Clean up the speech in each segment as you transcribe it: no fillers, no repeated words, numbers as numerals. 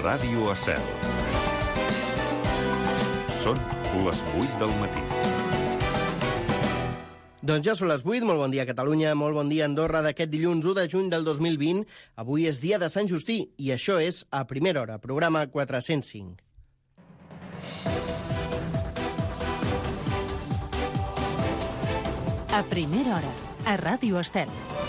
Ràdio Estel. Són les 8 del matí. Doncs ja són les 8, molt bon dia Catalunya, molt bon dia Andorra d'aquest dilluns 1 de juny del 2020. Avui és dia de Sant Justí i això és A Primera Hora, programa 405. A Primera Hora, a Ràdio Estel.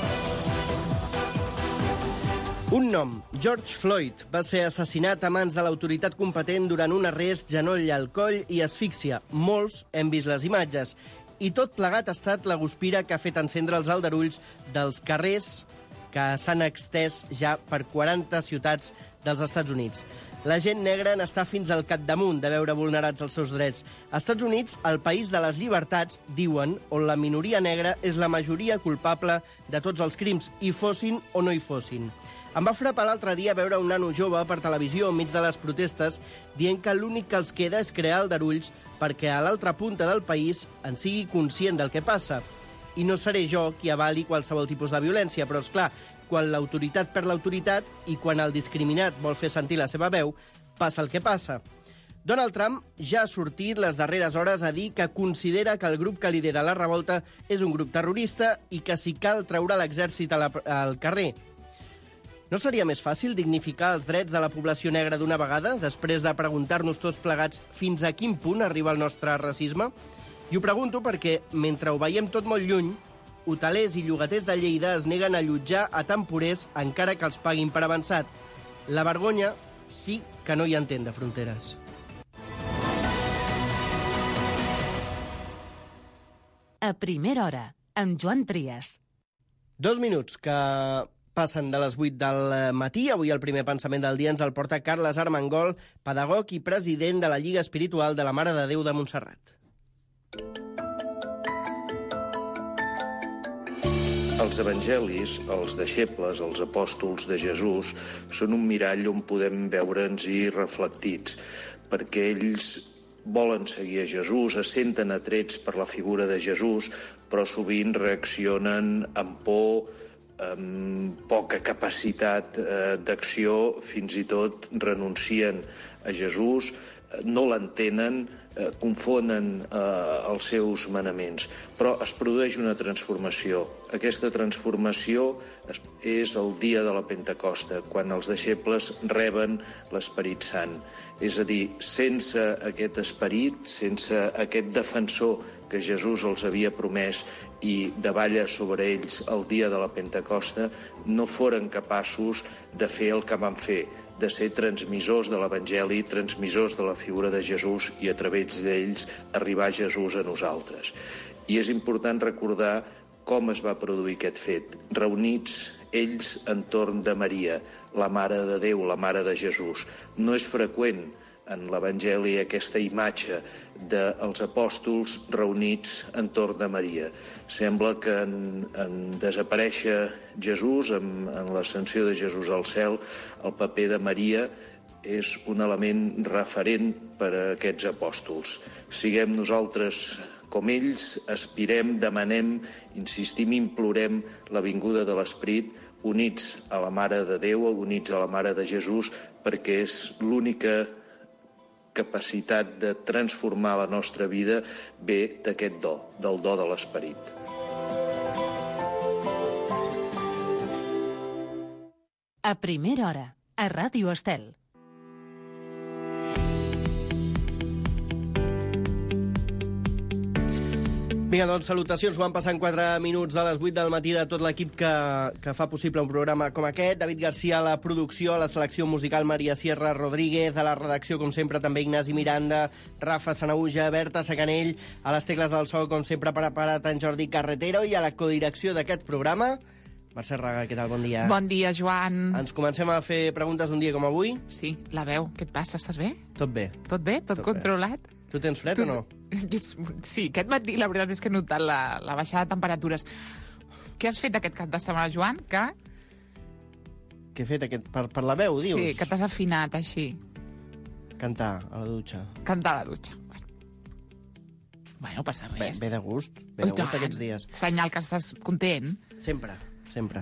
Un nom, George Floyd, va ser assassinat a mans de l'autoritat competent durant un arrest, genoll al coll i asfíxia. Molts hem vist les imatges. I tot plegat ha estat la guspira que ha fet encendre els aldarulls dels carrers que s'han extès ja per 40 ciutats dels Estats Units. La gent negra n'està fins al capdamunt de veure vulnerats els seus drets. Als Estats Units, el país de les llibertats, diuen, on la minoria negra és la majoria culpable de tots els crims, hi fossin o no hi fossin. Em va frapar l'altre dia veure un nano jove per televisió enmig de les protestes dient que l'únic que els queda és crear aldarulls perquè a l'altra punta del país en sigui conscient del que passa. I no seré jo qui avali qualsevol tipus de violència, però, esclar, quan l'autoritat perd l'autoritat i quan el discriminat vol fer sentir la seva veu, passa el que passa. Donald Trump ja ha sortit les darreres hores a dir que considera que el grup que lidera la revolta és un grup terrorista i que si cal traurà l'exèrcit al carrer. No seria més fàcil dignificar els drets de la població negra d'una vegada, després de preguntar-nos tots plegats fins a quin punt arriba el nostre racisme? I ho pregunto perquè, mentre ho veiem tot molt lluny, hotelers i llogaters de Lleida es neguen a allotjar a temporers encara que els paguin per avançat. La vergonya sí que no hi entén de fronteres. A Primera Hora, amb Joan Trias. 2 minuts que passen de les 8 del matí. Avui el primer pensament del dia ens el porta Carles Armengol, pedagog i president de la Lliga Espiritual de la Mare de Déu de Montserrat. Els evangelis, els deixebles, els apòstols de Jesús, són un mirall on podem veure'ns-hi reflectits, perquè ells volen seguir a Jesús, es senten atrets per la figura de Jesús, però sovint reaccionen amb por, amb poca capacitat d'acció, fins i tot renuncien a Jesús, no l'entenen, confonen els seus manaments. Però es produeix una transformació. Aquesta transformació és el dia de la Pentecosta, quan els deixebles reben l'Esperit Sant. És a dir, sense aquest esperit, sense aquest defensor que Jesús els havia promès i davalla sobre ells el dia de la Pentecosta, no foren capaços de fer el que van fer, de ser transmissors de l'Evangeli, transmissors de la figura de Jesús i a través d'ells arribar Jesús a nosaltres. I és important recordar com es va produir aquest fet. Reunits ells entorn de Maria, la Mare de Déu, la Mare de Jesús. No és freqüent en l'Evangeli aquesta imatge dels apòstols reunits entorn de Maria. Sembla que en desaparèixer Jesús, en l'ascensió de Jesús al cel, el paper de Maria és un element referent per a aquests apòstols. Siguem nosaltres com ells, aspirem, demanem, insistim, implorem la vinguda de l'Esperit, units a la Mare de Déu, units a la Mare de Jesús, perquè és l'única capacitat de transformar la nostra vida ve d'aquest do, del do de l'Esperit. A Primera Hora, a Ràdio Estel. Vinga, doncs, salutacions. Van passant 4 minuts de les 8 del matí de tot l'equip que fa possible un programa com aquest. David Garcia a la producció, a la selecció musical Maria Sierra Rodríguez, a la redacció, com sempre, també Ignasi Miranda, Rafa Sanauja, Berta Sacanell, a les tecles del so, com sempre, preparat en Jordi Carretero, i a la codirecció d'aquest programa, Mercè Raga. Què tal? Bon dia. Bon dia, Joan. Ens comencem a fer preguntes un dia com avui? Sí, la veu. Què et passa? Estàs bé? Tot bé. Tot bé? Tot controlat? Bé. Tu tens fred o no? Sí, aquest matí la veritat és que he notat la baixada de temperatures. Què has fet aquest cap de setmana, Joan? Què he fet per la veu, dius? Sí, que t'has afinat així. Cantar a la dutxa. Cantar a la dutxa. Bueno, passa res. Ve de gust aquests dies. Senyal que estàs content. Sempre.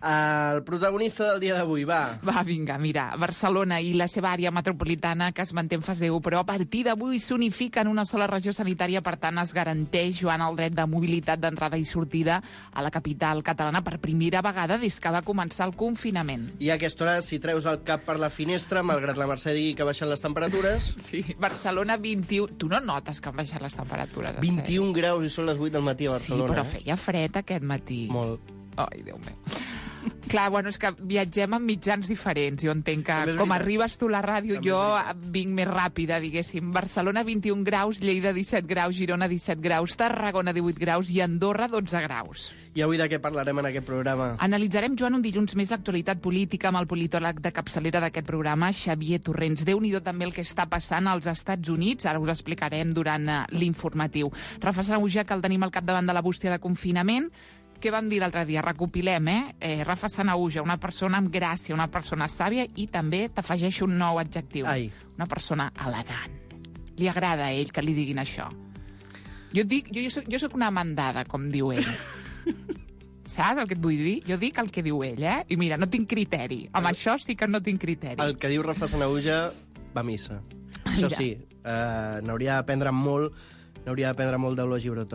El protagonista del dia d'avui, va. Va, vinga, mira, Barcelona i la seva àrea metropolitana, que es manté en fase 1, però a partir d'avui s'unifica en una sola regió sanitària, per tant es garanteix, Joan, el dret de mobilitat d'entrada i sortida a la capital catalana per primera vegada des que va començar el confinament. I a aquesta hora, si treus el cap per la finestra, malgrat la Mercè digui que baixen les temperatures... Sí, Barcelona 21... Tu no notes que han baixat les temperatures? 21 graus i són les 8 del matí a Barcelona. Sí, però feia fred aquest matí. Molt. Ai, Déu meu. Clar, bueno, és que viatgem amb mitjans diferents. Jo entenc que com arribes tu a la ràdio, jo vinc més ràpida, diguéssim. Barcelona 21 graus, Lleida 17 graus, Girona 17 graus, Tarragona 18 graus i Andorra 12 graus. I avui de què parlarem en aquest programa? Analitzarem, Joan, un dilluns més l'actualitat política amb el politòleg de capçalera d'aquest programa, Xavier Torrents. Déu-n'hi-do també el que està passant als Estats Units. Ara us explicarem durant l'informatiu. Rafa Sanahuja, que el tenim al capdavant de la bústia de confinament. Què vam dir l'altre dia? Recopilem, Rafa Sanahuja, una persona amb gràcia, una persona sàvia i també t'afegeixo un nou adjectiu. Ai. Una persona elegant. Li agrada a ell que li diguin això. Jo soc una mandada, com diu ell. Saps el que et vull dir? Jo dic el que diu ell, I mira, no tinc criteri. Amb això sí que no tinc criteri. El que diu Rafa Sanahuja va a missa. Això sí, n'hauria d'aprendre molt d'Eulogio Broto.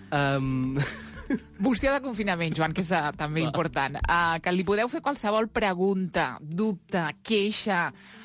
Bústia de confinament, Joan, que és també important. Que li podeu fer qualsevol pregunta, dubte, queixa,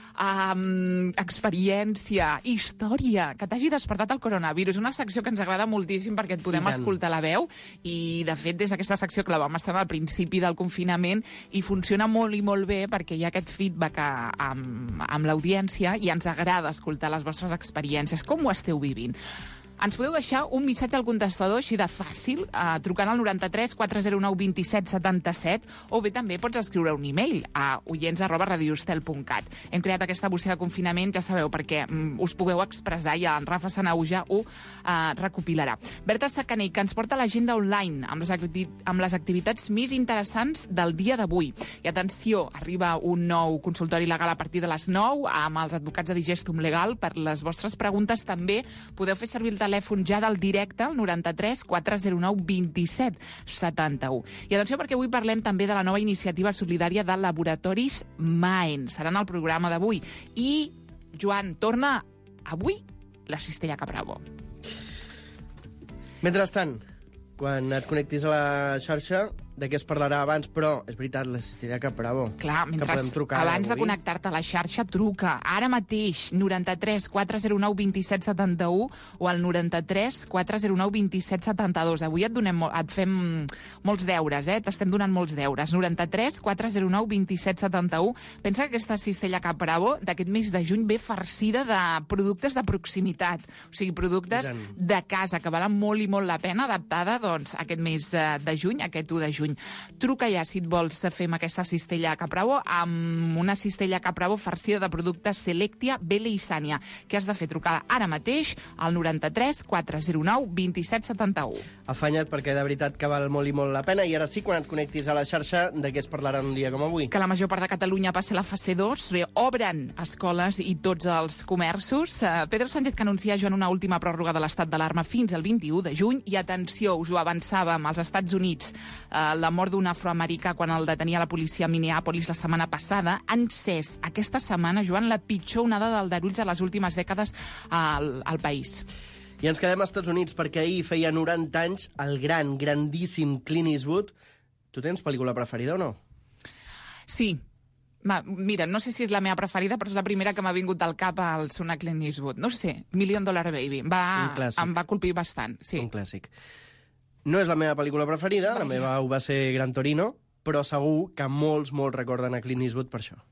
experiència, història, que t'hagi despertat el coronavirus. Una secció que ens agrada moltíssim perquè et podem escoltar la veu i, de fet, des d'aquesta secció que la vam estar al principi del confinament i funciona molt i molt bé perquè hi ha aquest feedback amb l'audiència i ens agrada escoltar les vostres experiències. Com ho esteu vivint? Ens podeu deixar un missatge al contestador així de fàcil, trucant al 93 409 27 77, o bé també pots escriure un e-mail a oients@radioestel.cat. Hem creat aquesta bústia de confinament, ja sabeu, perquè us pugueu expressar i en Rafa Sanahuja ho recopilarà. Berta Sacanell, que ens porta l'agenda online amb les activitats més interessants del dia d'avui. I atenció, arriba un nou consultori legal a partir de les 9 amb els advocats de Digestum Legal. Per les vostres preguntes també podeu fer servir el telèfon ja del directe, el 93 409 27 71. I atenció, perquè avui parlem també de la nova iniciativa solidària de Laboratoris Maen. Serà en el programa d'avui. I, Joan, torna avui la Cistella Caprabo. Mentrestant, quan et connectis a la xarxa, de què es parlarà abans, però és veritat, la Cistella Caprabo. Clar, abans de connectar-te a la xarxa, truca ara mateix 93 409 27 71 o al 93 409 27 72. Avui et fem molts deures, t'estem donant molts deures. 93 409 27 71. Pensa que aquesta Cistella Caprabo d'aquest mes de juny ve farcida de productes de proximitat, o sigui, productes de casa que valen molt i molt la pena, adaptada doncs, a aquest mes de juny, aquest 1 de juny. Truca ja si et vols fer amb aquesta Cistella Caprabo, amb una Cistella Caprabo farcida de productes Selectia, Bele i Sània. Què has de fer? Trucar ara mateix al 93 409 27 71. Afanya't, perquè de veritat que val molt i molt la pena. I ara sí, quan et connectis a la xarxa, de què es parlarà un dia com avui? Que la major part de Catalunya passa a la fase 2, obren escoles i tots els comerços. Pedro Sánchez, que anuncia, Joan, una última pròrroga de l'estat d'alarma fins al 21 de juny. I atenció, us ho avançàvem, als Estats Units, la mort d'un afroamericà quan el detenia la policia a Minneapolis la setmana passada ha encès aquesta setmana, Joan, la pitjor onada d'aldarulls a les últimes dècades al país. I ens quedem als Estats Units perquè ahir feia 90 anys el grandíssim Clint Eastwood. Tu tens pel·lícula preferida o no? Sí. Mira, no sé si és la meva preferida, però és la primera que m'ha vingut al cap al sonar Clint Eastwood. No sé, $1 Million Baby. Em va colpir bastant, sí. Un clàssic. No és la meva pel·lícula preferida, la meva ho va ser Gran Torino, però segur que molts recorden a Clint Eastwood per això.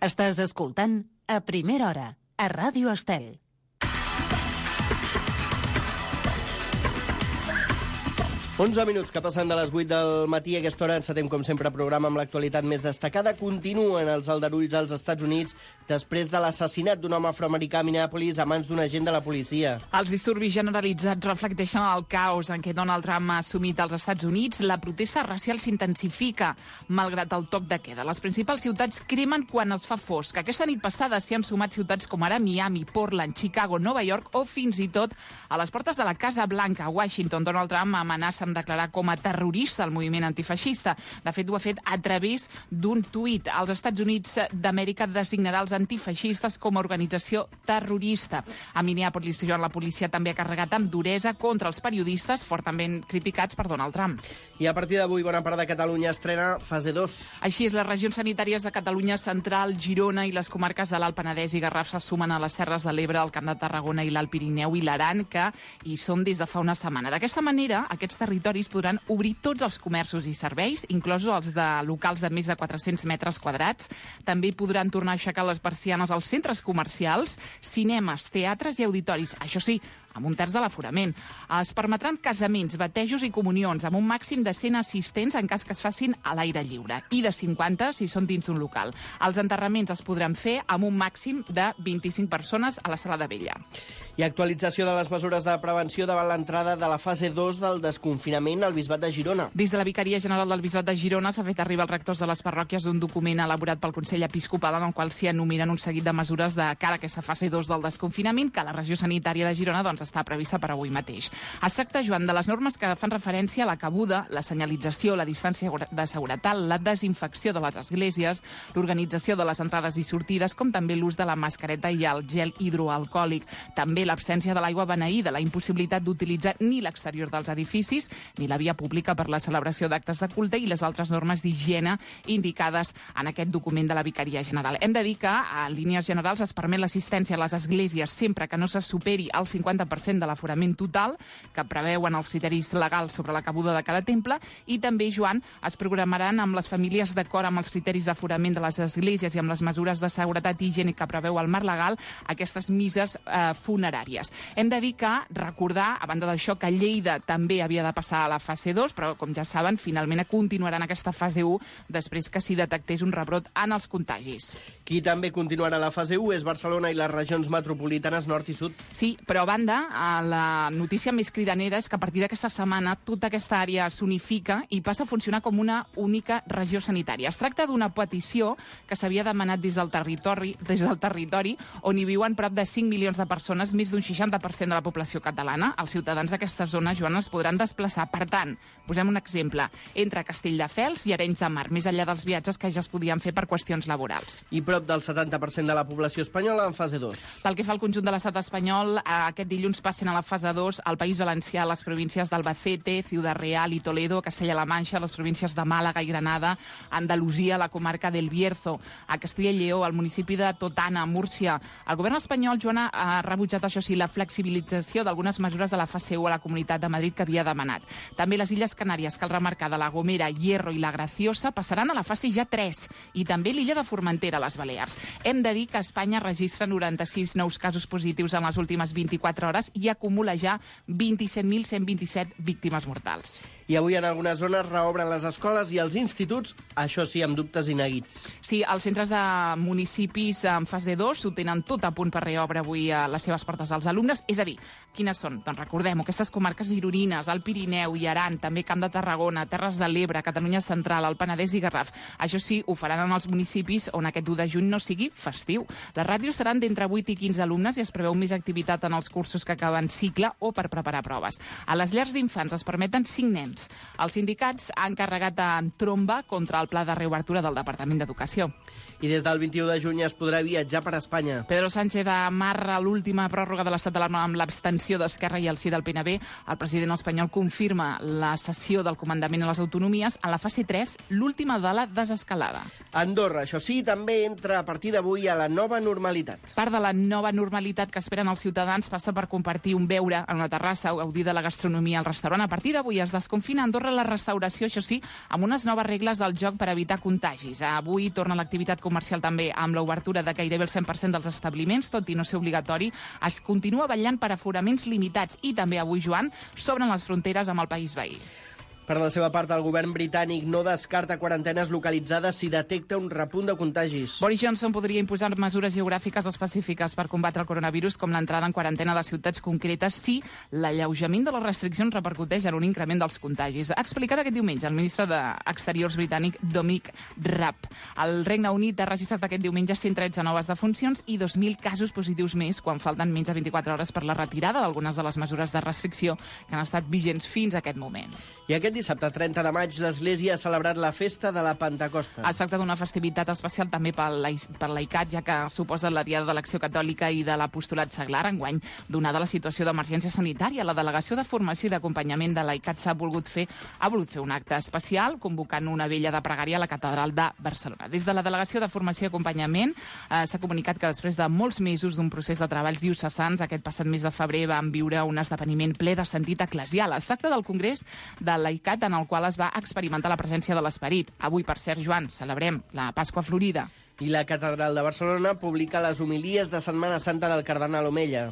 Estàs escoltant A Primera Hora, a Ràdio Estel. Onze minuts que passen de les 8 del matí. A aquesta hora encetem, com sempre, programa amb l'actualitat més destacada. Continuen els aldarulls als Estats Units després de l'assassinat d'un home afroamericà a Minneapolis a mans d'un agent de la policia. Els disturbis generalitzats reflecteixen el caos en què Donald Trump ha assumit als Estats Units. La protesta racial s'intensifica, malgrat el toc de queda. Les principals ciutats cremen quan es fa fosc. Aquesta nit passada s'hi han sumat ciutats com ara Miami, Portland, Chicago, Nova York o fins i tot a les portes de la Casa Blanca, a Washington. Donald Trump amenaça amb declarar com a terrorista el moviment antifeixista. De fet, ho ha fet a través d'un tuit. Els Estats Units d'Amèrica designarà els antifeixistes com a organització terrorista. A Minneapolis, la policia també ha carregat amb duresa contra els periodistes fortament criticats per Donald Trump. I a partir d'avui, bona part de Catalunya estrena fase 2. Així és, les regions sanitàries de Catalunya Central, Girona i les comarques de l'Alt Penedès i Garraf se sumen a les Serres de l'Ebre, el Camp de Tarragona i l'Alt Pirineu i l'Aran, que hi són des de fa una setmana. D'aquesta manera, aquests territoris podran obrir tots els comerços i serveis, inclosos els de locals de més de 400 metres quadrats. També podran tornar a aixecar les persianes als centres comercials, cinemes, teatres i auditoris. Això sí, amb 1/3 de l'aforament. Es permetran casaments, batejos i comunions, amb un màxim de 100 assistents en cas que es facin a l'aire lliure, i de 50 si són dins un local. Els enterraments es podran fer amb un màxim de 25 persones a la sala de vella. I actualització de les mesures de prevenció davant l'entrada de la fase 2 del desconfinament al Bisbat de Girona. Des de la Vicaria General del Bisbat de Girona s'ha fet arribar als rectors de les parròquies un document elaborat pel Consell Episcopal en el qual s'hi enumeren un seguit de mesures de cara a aquesta fase 2 del desconfinament que la regió sanitària de Girona està prevista per avui mateix. Es tracta, Joan, de les normes que fan referència a la cabuda, la senyalització, la distància de seguretat, la desinfecció de les esglésies, l'organització de les entrades i sortides, com també l'ús de la mascareta i el gel hidroalcohòlic. També l'absència de l'aigua beneïda, la impossibilitat d'utilitzar ni l'exterior dels edificis ni la via pública per la celebració d'actes de culte i les altres normes d'higiene indicades en aquest document de la Vicaria General. Hem de dir que, a línies generals, es permet l'assistència a les esglésies sempre que no se superi el 50% de l'aforament total que preveuen els criteris legals sobre la cabuda de cada temple, i també, Joan, es programaran amb les famílies d'acord amb els criteris d'aforament de les esglésies i amb les mesures de seguretat i higiene que preveu el marc legal aquestes misses funeràries. Hem de dir que, recordar, a banda d'això, que Lleida també havia de passar a la fase 2, però, com ja saben, finalment continuarà en aquesta fase 1 després que s'hi detectés un rebrot en els contagis. Qui també continuarà a la fase 1 és Barcelona i les regions metropolitanes nord i sud. Sí, però a banda, la notícia més cridanera és que a partir d'aquesta setmana tota aquesta àrea s'unifica i passa a funcionar com una única regió sanitària. Es tracta d'una petició que s'havia demanat des del territori on hi viuen prop de 5 milions de persones, més d'un 60% de la població catalana. Els ciutadans d'aquesta zona, Joan, es podran desplaçar. Per tant, posem un exemple, entre Castelldefels i Arenys de Mar, més enllà dels viatges que ja es podien fer per qüestions laborals. I prop del 70% de la població espanyola en fase 2. Pel que fa al conjunt de l'estat espanyol, aquest dilluns passen a la fase 2 al País Valencià, les províncies d'Albacete, Ciudad Real i Toledo, Castella-La Manxa, les províncies de Màlaga i Granada, Andalusia, la comarca del Bierzo, a Castilla i Lleó, al municipi de Totana, Múrcia. El govern espanyol, Joana, ha rebutjat, això sí, la flexibilització d'algunes mesures de la fase 1 a la Comunitat de Madrid que havia demanat. També les Illes Canàries, cal remarcar, de La Gomera, Hierro i La Graciosa, passaran a la fase ja 3, i també l'illa de Formentera, a les Balears. Hem de dir que Espanya registra 96 nous casos positius en les últimes 24 hores i acumula ja 27.127 víctimes mortals. I avui en algunes zones reobren les escoles i els instituts, això sí, amb dubtes i neguits. Sí, els centres de municipis en fase 2 ho tenen tot a punt per reobre avui a les seves portes als alumnes. És a dir, quines són? Doncs recordem-ho, aquestes comarques gironines, el Pirineu i Aran, també Camp de Tarragona, Terres de l'Ebre, Catalunya Central, el Penedès i Garraf. Això sí, ho faran en els municipis on aquest 1 de juny no sigui festiu. Les ràdios seran d'entre 8 i 15 alumnes i es preveu més activitat en els cursos que acaben cicle o per preparar proves. A les llars d'infants es permeten 5 nens. Els sindicats han carregat en tromba contra el pla de reobertura del Departament d'Educació. I des del 21 de juny es podrà viatjar per Espanya. Pedro Sánchez amarra l'última pròrroga de l'estat d'alarma amb l'abstenció d'Esquerra i el sí del PNB. El president espanyol confirma la cessió del comandament a les autonomies en la fase 3, l'última de la desescalada. Andorra, això sí, també entra a partir d'avui a la nova normalitat. Part de la nova normalitat que esperen els ciutadans passa per compartir un beure en una terrassa o gaudir de la gastronomia al restaurant. A partir d'avui es desconfina a Andorra la restauració, això sí, amb unes noves regles del joc per evitar contagis. Avui torna l'activitat comercial també amb l'obertura de gairebé el 100% dels establiments, tot i no ser obligatori. Es continua vetllant per aforaments limitats i també avui, Joan, s'obren les fronteres amb el país veí. Per la seva part, el govern britànic no descarta quarantenes localitzades si detecta un repunt de contagis. Boris Johnson podria imposar mesures geogràfiques específiques per combatre el coronavirus, com l'entrada en quarantena de ciutats concretes, si l'alleujament de les restriccions repercuteix en un increment dels contagis. Ha explicat aquest diumenge el ministre d'Exteriors britànic Dominic Raab. El Regne Unit ha registrat aquest diumenge 113 noves defuncions i 2.000 casos positius més, quan falten menys de 24 hores per la retirada d'algunes de les mesures de restricció que han estat vigents fins a aquest moment. I aquest dissabte 30 de maig l'Església ha celebrat la festa de la Pentecosta. Es tracta d'una festivitat especial també per l'AICAT, ja que suposa la Diada de l'Acció Catòlica i de l'Apostolat Seglar. Enguany, donada la situació d'emergència sanitària, la Delegació de Formació i d'Acompanyament de l'AICAT ha volgut fer un acte especial, convocant una vella de pregària a la Catedral de Barcelona. Des de la Delegació de Formació i Acompanyament s'ha comunicat que després de molts mesos d'un procés de treballs diocesans, aquest passat mes de febrer van viure un esdeveniment ple de sentit eclesial. Es tracta del Congrés de l'AICAT, en el qual es va experimentar la presència de l'Esperit. Avui, per cert, Joan, celebrem la Pasqua Florida. I la Catedral de Barcelona publica les homilies de Setmana Santa del cardenal Omeya.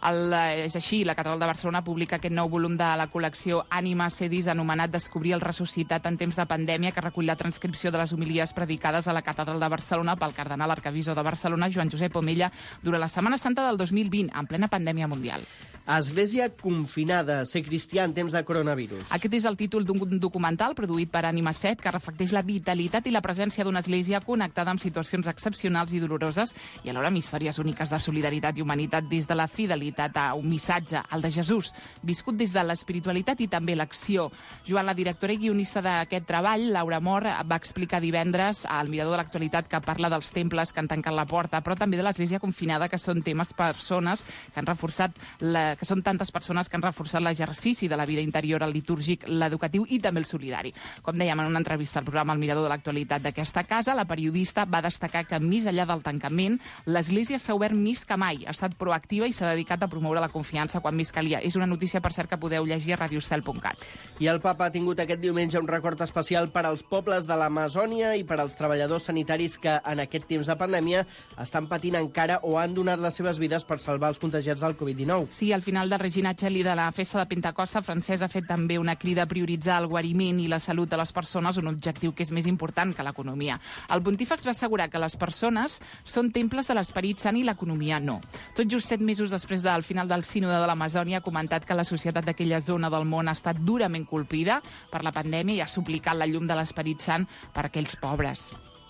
És així, la Catedral de Barcelona publica aquest nou volum de la col·lecció Ànima Sedis, anomenat Descobrir el ressuscitat en temps de pandèmia, que recull la transcripció de les homilies predicades a la Catedral de Barcelona pel cardenal arquebisbe de Barcelona, Joan Josep Omeya, durant la Setmana Santa del 2020, en plena pandèmia mundial. Església confinada, ser cristià en temps de coronavirus. Aquest és el títol d'un documental produït per Ànima 7 que reflecteix la vitalitat i la presència d'una església connectada amb situacions excepcionals i doloroses i alhora amb històries úniques de solidaritat i humanitat, des de la fidelitat a un missatge, el de Jesús, viscut des de l'espiritualitat i també l'acció. Joan, la directora i guionista d'aquest treball, Laura Mor, va explicar divendres al Mirador de l'Actualitat que parla dels temples que han tancat la porta, però també de l'església confinada, que són persones que han reforçat que són tantes persones que han reforçat l'exercici de la vida interior, el litúrgic, l'educatiu i també el solidari. Com dèiem en una entrevista al programa El Mirador de l'Actualitat d'aquesta casa, la periodista va destacar que més enllà del tancament, l'Església s'ha obert més que mai, ha estat proactiva i s'ha dedicat a promoure la confiança quan més calia. És una notícia, per cert, que podeu llegir a radiocel.cat. I el papa ha tingut aquest diumenge un record especial per als pobles de l'Amazònia i per als treballadors sanitaris que en aquest temps de pandèmia estan patint encara o han donat les seves vides per salvar els contagiats del Covid-19. Sí, al final del Regina Cheli de la festa de Pentecosta, Francesc ha fet també una crida a prioritzar el guariment i la salut de les persones, un objectiu que és més important que l'economia. El pontífex va assegurar que les persones són temples de l'esperit sant i l'economia no. Tot just 7 mesos després del final del sínode de l'Amazònia, ha comentat que la societat d'aquella zona del món ha estat durament colpida per la pandèmia i ha suplicat la llum de l'esperit sant per a aquells pobres.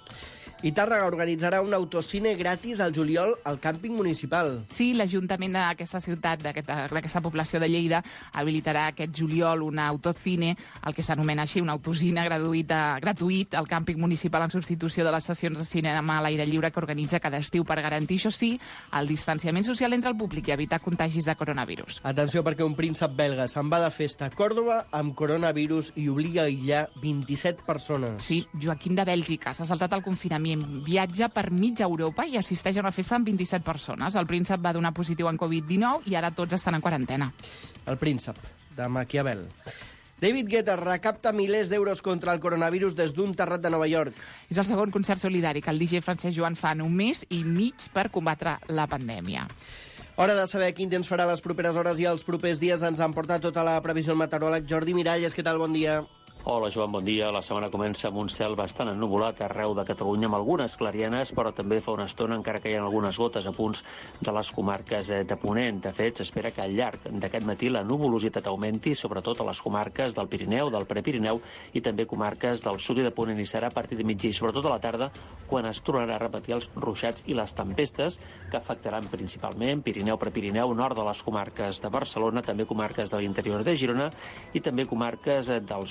I Tàrrega organitzarà un autocine gratis al juliol al càmping municipal. Sí, l'Ajuntament d'aquesta ciutat, d'aquesta població de Lleida, habilitarà aquest juliol un autocine, el que s'anomena així, un autocine gratuït al càmping municipal en substitució de les sessions de cinema a l'aire lliure que organitza cada estiu per garantir, això sí, el distanciament social entre el públic i evitar contagis de coronavirus. Atenció, perquè un príncep belga se'n va de festa a Còrdova amb coronavirus i obliga a aïllar 27 persones. Sí, Joaquim de Bèlgica s'ha saltat el confinament, viatja per mitja Europa i assisteix a una festa amb 27 persones. El príncep va donar positiu en Covid-19 i ara tots estan en quarantena. El príncep, de Maquiavel. David Guetta recapta milers d'euros contra el coronavirus des d'un terrat de Nova York. És el segon concert solidari que el DJ Francesc Joan fa en un mes i mig per combatre la pandèmia. Hora de saber quin temps farà les properes hores i els propers dies. Ens han portat tota la previsió el meteoròleg Jordi Miralles. Què tal? Bon dia. Hola, Joan, bon dia. La setmana comença amb un cel bastant ennuvolat arreu de Catalunya, amb algunes clarienes, però també fa una estona encara que hi ha algunes gotes a punts de les comarques de Ponent. De fet, s'espera que al llarg d'aquest matí la nuvolositat augmenti, sobretot a les comarques del Pirineu, del Prepirineu i també comarques del sud i de Ponent, i serà a partir de migdia i sobretot a la tarda quan es tornarà a repetir els ruixats i les tempestes que afectaran principalment Pirineu, Prepirineu, nord de les comarques de Barcelona, també comarques de l'interior de Girona i també comarques del sud de Tarragona,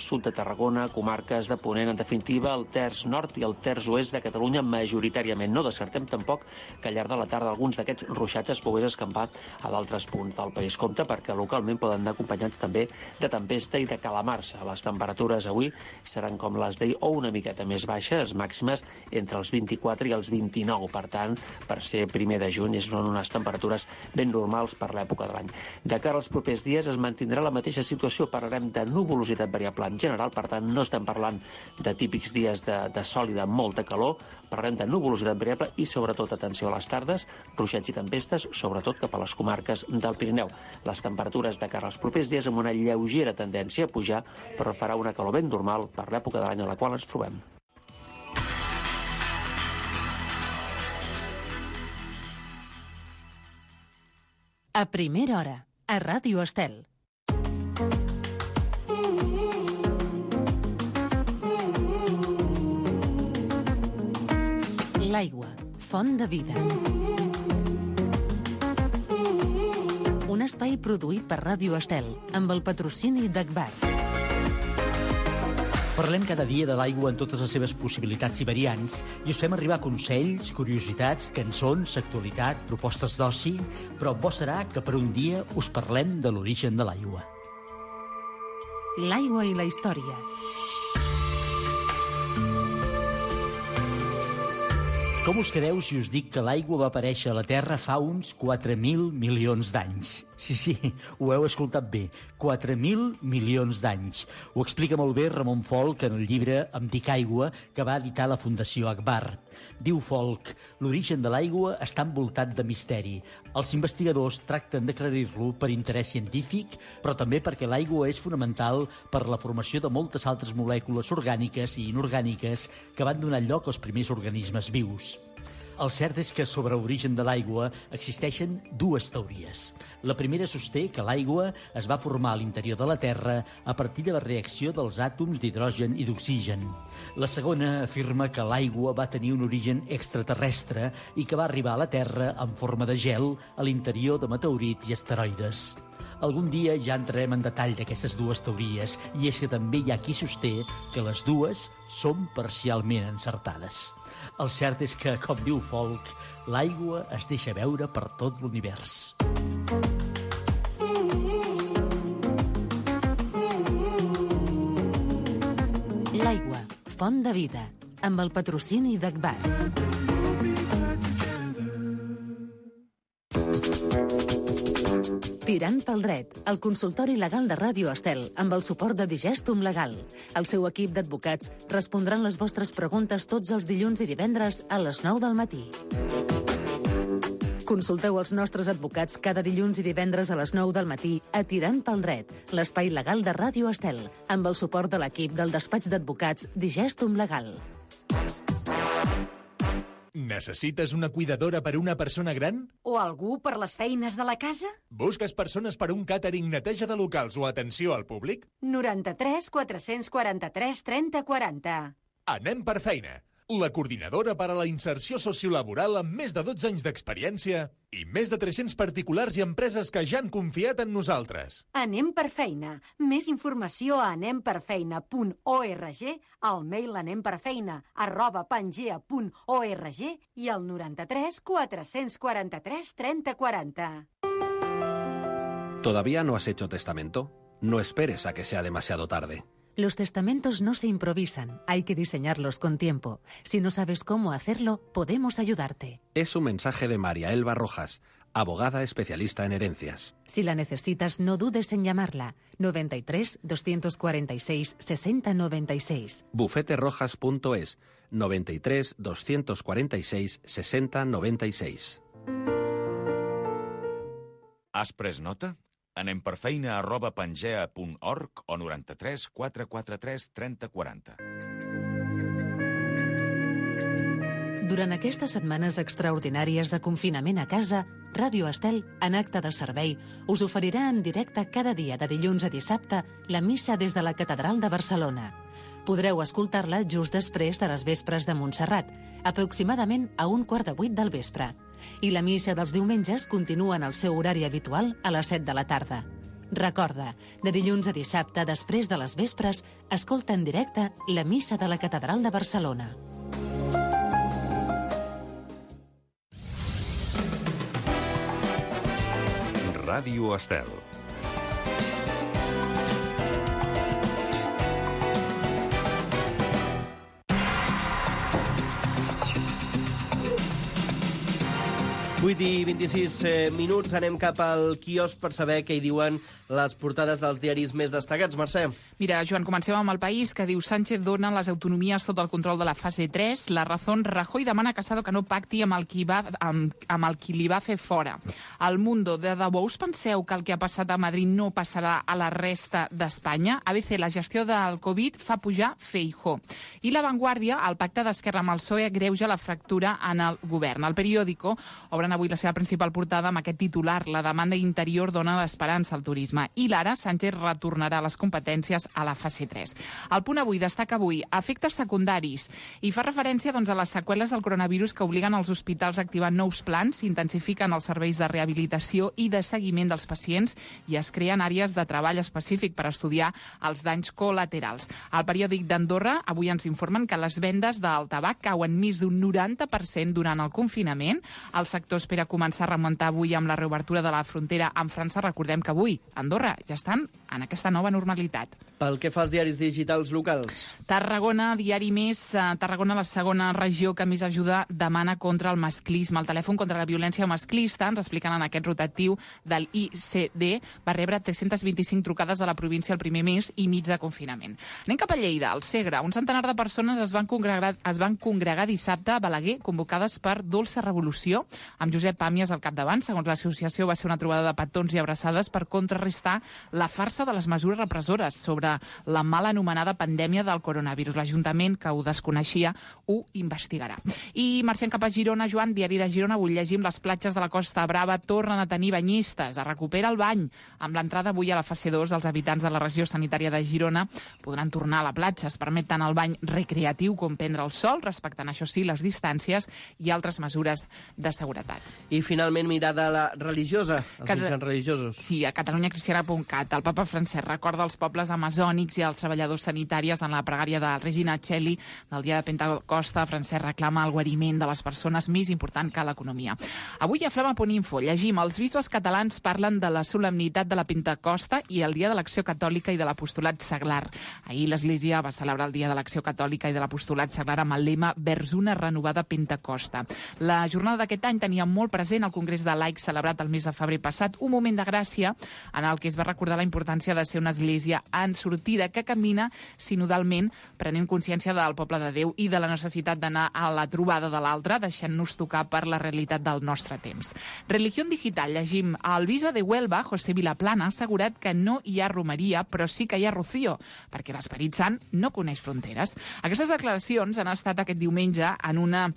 Tarragona, comarques de Ponent, en definitiva, el terç nord i el terç oest de Catalunya majoritàriament. No descartem tampoc que al llarg de la tarda alguns d'aquests ruixats es pogués escampar a d'altres punts del país. Compte perquè localment poden anar acompanyats també de tempesta i de calamarsa. Les temperatures avui seran com les d'ahir o una miqueta més baixes, màximes entre els 24 i els 29. Per tant, per ser primer de juny, són unes temperatures ben normals per l'època de l'any. De cara als propers dies es mantindrà la mateixa situació. Parlarem de nuvolositat variable en general, per tant, no estem parlant de típics dies de sol i de molta calor, parlarem de nuvolositat variable i, sobretot, atenció a les tardes, ruixats i tempestes, sobretot cap a les comarques del Pirineu. Les temperatures de cara als propers dies amb una lleugera tendència a pujar, però farà una calor ben normal per l'època de l'any a la qual ens trobem. A primera hora, a Ràdio Estel. L'aigua, font de vida. Un espai produït per Ràdio Estel, amb el patrocini d'Agbar. Parlem cada dia de l'aigua en totes les seves possibilitats i variants i us fem arribar consells, curiositats, cançons, actualitat, propostes d'oci, però bo serà que per un dia us parlem de l'origen de l'aigua. L'aigua i la història. Com us quedeu si us dic que l'aigua va aparèixer a la Terra fa uns 4.000 milions d'anys? Sí, ho heu escoltat bé, 4.000 milions d'anys. Ho explica molt bé Ramon Folch en el llibre Em dic aigua, que va editar la Fundació Agbar. Diu Folch, l'origen de l'aigua està envoltat de misteri. Els investigadors tracten d'aclarir-lo per interès científic, però també perquè l'aigua és fonamental per la formació de moltes altres molècules orgàniques i inorgàniques que van donar lloc als primers organismes vius. El cert és que sobre l'origen de l'aigua existeixen dues teories. La primera sosté que l'aigua es va formar a l'interior de la Terra a partir de la reacció dels àtoms d'hidrogen i d'oxigen. La segona afirma que l'aigua va tenir un origen extraterrestre i que va arribar a la Terra en forma de gel a l'interior de meteorits i asteroides. Algun dia ja entrarem en detall d'aquestes dues teories, i és que també hi ha qui sosté que les dues són parcialment encertades. El cert és que, com diu Folch, l'aigua es deixa veure per tot l'univers. L'aigua, font de vida, amb el patrocini d'Agbar. Tirant pel dret, el consultori legal de Ràdio Estel, amb el suport de Digestum Legal. El seu equip d'advocats respondran les vostres preguntes tots els dilluns i divendres a les 9 del matí. Consulteu els nostres advocats cada dilluns i divendres a les 9 del matí a Tirant pel dret, l'espai legal de Ràdio Estel, amb el suport de l'equip del despatx d'advocats Digestum Legal. Necessites una cuidadora per una persona gran? O algú per les feines de la casa? Busques persones per un càtering, neteja de locals o atenció al públic? 93 443 30 40. Anem per feina. La coordinadora per a la inserció sociolaboral amb més de 12 anys d'experiència i més de 300 particulars i empreses que ja han confiat en nosaltres. Anem per feina. Més informació a anemperfeina.org, al mail anemperfeina@pangea.org i al 93 443 30 40. ¿Todavía no has hecho testamento? No esperes a que sea demasiado tarde. Los testamentos no se improvisan, hay que diseñarlos con tiempo. Si no sabes cómo hacerlo, podemos ayudarte. Es un mensaje de María Elba Rojas, abogada especialista en herencias. Si la necesitas, no dudes en llamarla. 93 246 60 96. Bufeterojas.es 93 246 60 96. Has pres nota? Anem per feina@pangea.org o 93 443 30 40. Durant aquestes setmanes extraordinàries de confinament a casa, Ràdio Estel, en acte de servei, us oferirà en directe cada dia de dilluns a dissabte la missa des de la Catedral de Barcelona. Podreu escoltar-la just després de les vespres de Montserrat, aproximadament a 7:15 del vespre. I la missa dels diumenges continua en el seu horari habitual a les 7 de la tarda. Recorda, de dilluns a dissabte, després de les vespres, escolta en directe la missa de la Catedral de Barcelona. Ràdio Estel. Vuit i 26 minuts, anem cap al quiosc per saber què hi diuen les portades dels diaris més destacats. Mercè. Mira, Joan, comencem amb El País, que diu Sánchez dona les autonomies sota el control de la fase 3. La Razón, Rajoy demana a Casado que no pacti amb el qui li va fer fora. El Mundo, de debò us penseu que el que ha passat a Madrid no passarà a la resta d'Espanya? ABC, la gestió del Covid fa pujar Feijóo. I La Vanguardia, el pacte d'Esquerra amb el PSOE agreuja la fractura en el govern. El Periódico obren avui la seva principal portada amb aquest titular: la demanda interior dona l'esperança al turisme. I l'Ara, Sánchez retornarà les competències a la fase 3. El Punt Avui destaca avui efectes secundaris i fa referència a les seqüeles del coronavirus que obliguen els hospitals a activar nous plans, s'intensifiquen els serveis de rehabilitació i de seguiment dels pacients i es creen àrees de treball específic per estudiar els danys col·laterals. Al periòdic d'Andorra avui ens informen que les vendes del tabac cauen més d'un 90% durant el confinament. El sector espera començar a remuntar avui amb la reobertura de la frontera amb França. Recordem que avui a Andorra ja estan en aquesta nova normalitat. Pel que fa als diaris digitals locals. Tarragona, diari més. Tarragona, la segona regió que més ajuda, demana contra el masclisme. El telèfon contra la violència masclista, ens expliquen en aquest rotatiu del ICD, va rebre 325 trucades a la província el primer mes i mig de confinament. Anem cap a Lleida, al Segre. Un centenar de persones es van congregar dissabte a Balaguer, convocades per Dolça Revolució, amb Josep Pàmies al capdavant. Segons l'associació, va ser una trobada de petons i abraçades per contrarrestar la farsa de les mesures repressores sobre la mal anomenada pandèmia del coronavirus. L'Ajuntament, que ho desconeixia, ho investigarà. I marxem cap a Girona, Joan, diari de Girona, avui llegim les platges de la Costa Brava tornen a tenir banyistes, es recupera el bany. Amb l'entrada avui a la fase 2, els habitants de la regió sanitària de Girona podran tornar a la platja. Es permet tant el bany recreatiu com prendre el sol, respectant, això sí, les distàncies i altres mesures de seguretat. I finalment mirada religiosa, els mitjans religiosos. Sí, a catalunyacristiana.cat, el papa Francesc recorda els pobles amazònics i els treballadors sanitaris en la pregària de Regina Celli del dia de Pentecosta. Francesc reclama el guariment de les persones més important que l'economia. Avui a Flama.info llegim els bisbes catalans parlen de la solemnitat de la Pentecosta i el dia de l'Acció Catòlica i de l'Apostolat Seglar. Ahir l'Església va celebrar el dia de l'Acció Catòlica i de l'Apostolat Seglar amb el lema Vers una renovada Pentecosta. La jornada d'aquest any tenia molt present el Congrés de Laics celebrat el mes de febrer passat, un moment de gràcia en el que es va recordar la importància de ser una església en sortida que camina sinodalment, prenent consciència del poble de Déu i de la necessitat d'anar a la trobada de l'altre, deixant-nos tocar per la realitat del nostre temps. Religió digital, llegim el bisbe de Huelva, José Vilaplana, ha assegurat que no hi ha romeria, però sí que hi ha rocío, perquè l'Esperit Sant no coneix fronteres. Aquestes declaracions han estat aquest diumenge en una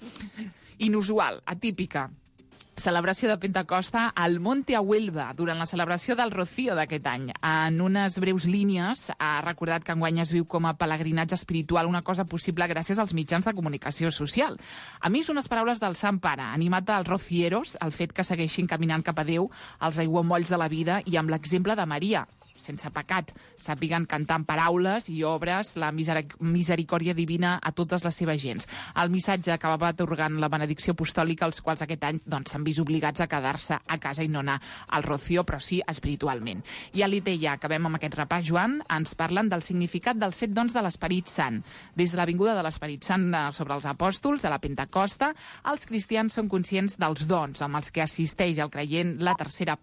inusual, atípica celebració de Pentecosta al Monte a Huelva, durant la celebració del Rocío d'aquest any. En unes breus línies ha recordat que enguany es viu com a pelegrinatge espiritual, una cosa possible gràcies als mitjans de comunicació social. A més, unes paraules del Sant Pare, animat als rocieros, el fet que segueixin caminant cap a Déu, als aiguamolls de la vida i amb l'exemple de Maria, sense pecat, sàpiguen cantar amb paraules i obres la misericòrdia divina a totes les seves gens. El missatge acabava atorgant la benedicció apostòlica, als quals aquest any s'han vist obligats a quedar-se a casa i no anar al Rocío, però sí espiritualment. I a l'ITEIA, acabem amb aquest repàs, Joan, ens parlen del significat dels 7 dons de l'Esperit Sant. Des de la vinguda de l'Esperit Sant sobre els apòstols, de la Pentecosta, els cristians són conscients dels dons amb els que assisteix el creient la tercera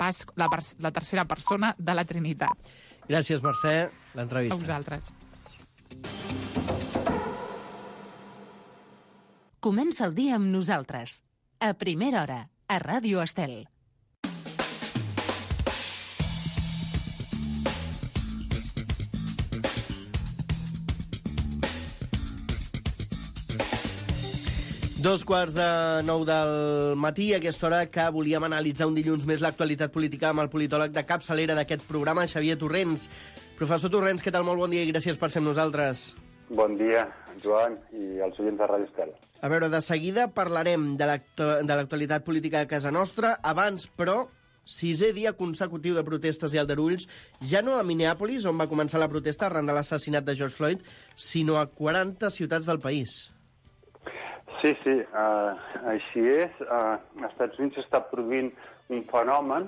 persona de la Trinitat. Gràcies, Mercè. L'entrevista. A vosaltres. Comença el dia amb nosaltres. A primera hora, a Ràdio Estel. Dos quarts de 9 del matí, a aquesta hora que volíem analitzar un dilluns més l'actualitat política amb el politòleg de capçalera d'aquest programa, Xavier Torrents. Professor Torrents, què tal? Molt bon dia i gràcies per ser amb nosaltres. Bon dia, Joan, i els oients de Ràdio Estel. A veure, de seguida parlarem de l'actualitat política a casa nostra. Abans, però, 6è dia consecutiu de protestes i aldarulls, ja no a Minneapolis, on va començar la protesta arran de l'assassinat de George Floyd, sinó a 40 ciutats del país. Sí, així és. Als Estats Units s'està produint un fenomen.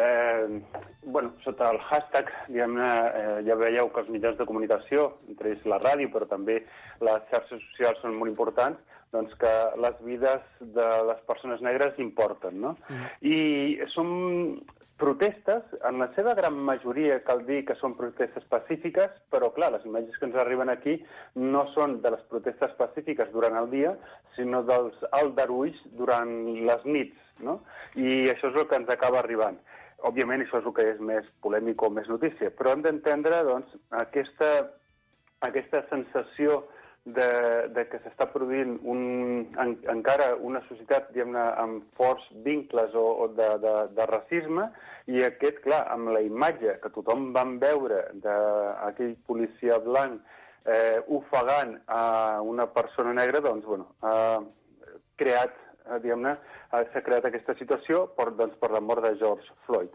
Sota el hashtag, ja veieu que els mitjans de comunicació, entre ells la ràdio, però també les xarxes socials són molt importants, doncs que les vides de les persones negres importen, no? I són protestes, en la seva gran majoria cal dir que són protestes pacífiques, però clar, les imatges que ens arriben aquí no són de les protestes pacífiques durant el dia, sinó dels aldarulls durant les nits, no? I això és el que ens acaba arribant. Òbviament, això és el que és més polèmic o més notícia, però hem d'entendre, doncs, aquesta sensació de que s'està produint encara una societat, diguem-ne, amb forts vincles o de racisme, i aquest, clar, amb la imatge que tothom vam veure d'aquell policia blanc ofegant a una persona negra, doncs, ha creat, diguem-ne, s'ha creat aquesta situació per la mort de George Floyd.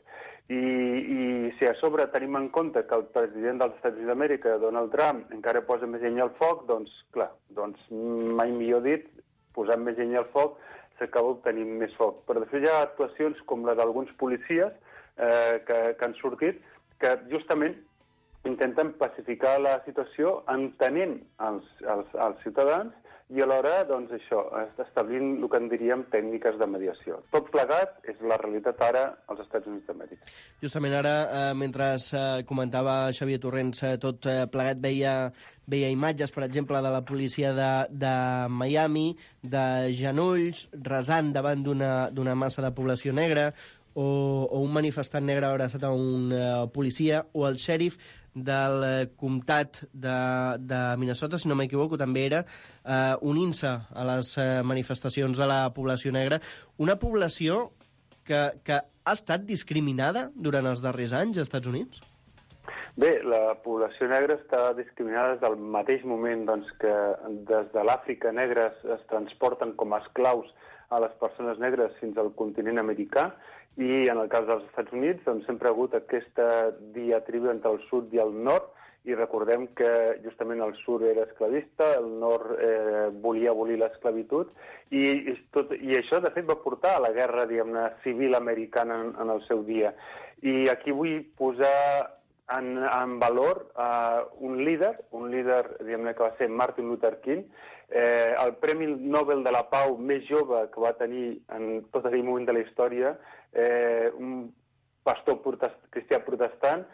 I si a sobre tenim en compte que el president dels Estats Units d'Amèrica, Donald Trump, encara posa més llenya al foc, doncs, clar, mai millor dit, posant més llenya al foc, s'acaba obtenint més foc. Però de fet hi ha actuacions com la d'alguns policies que han sortit, que justament intenten pacificar la situació entenent els ciutadans i alhora, doncs, això, establint el que en diríem tècniques de mediació. Tot plegat és la realitat ara als Estats Units d'Amèrica. Justament ara, mentre comentava Xavier Torrents, tot plegat veia imatges, per exemple, de la policia de Miami, de genolls, resant davant d'una massa de població negra, o un manifestant negre abraçat a un policia, o el xèrif del comtat de Minnesota, si no m'equivoco, també era unint-se a les manifestacions de la població negra. Una població que ha estat discriminada durant els darrers anys als Estats Units? Bé, la població negra està discriminada des del mateix moment que des de l'Àfrica negra es transporten com a esclaus a les persones negres fins al continent americà, i en el cas dels Estats Units sempre ha hagut aquesta diatriba entre el sud i el nord, i recordem que justament el sud era esclavista, el nord volia abolir l'esclavitud, i això de fet va portar a la guerra, diguem-ne, civil americana en el seu dia. I aquí vull posar en valor un líder, diguem-ne, que va ser Martin Luther King, el Premi Nobel de la Pau més jove que va tenir en tot aquell moment de la història, un pastor cristià protestant,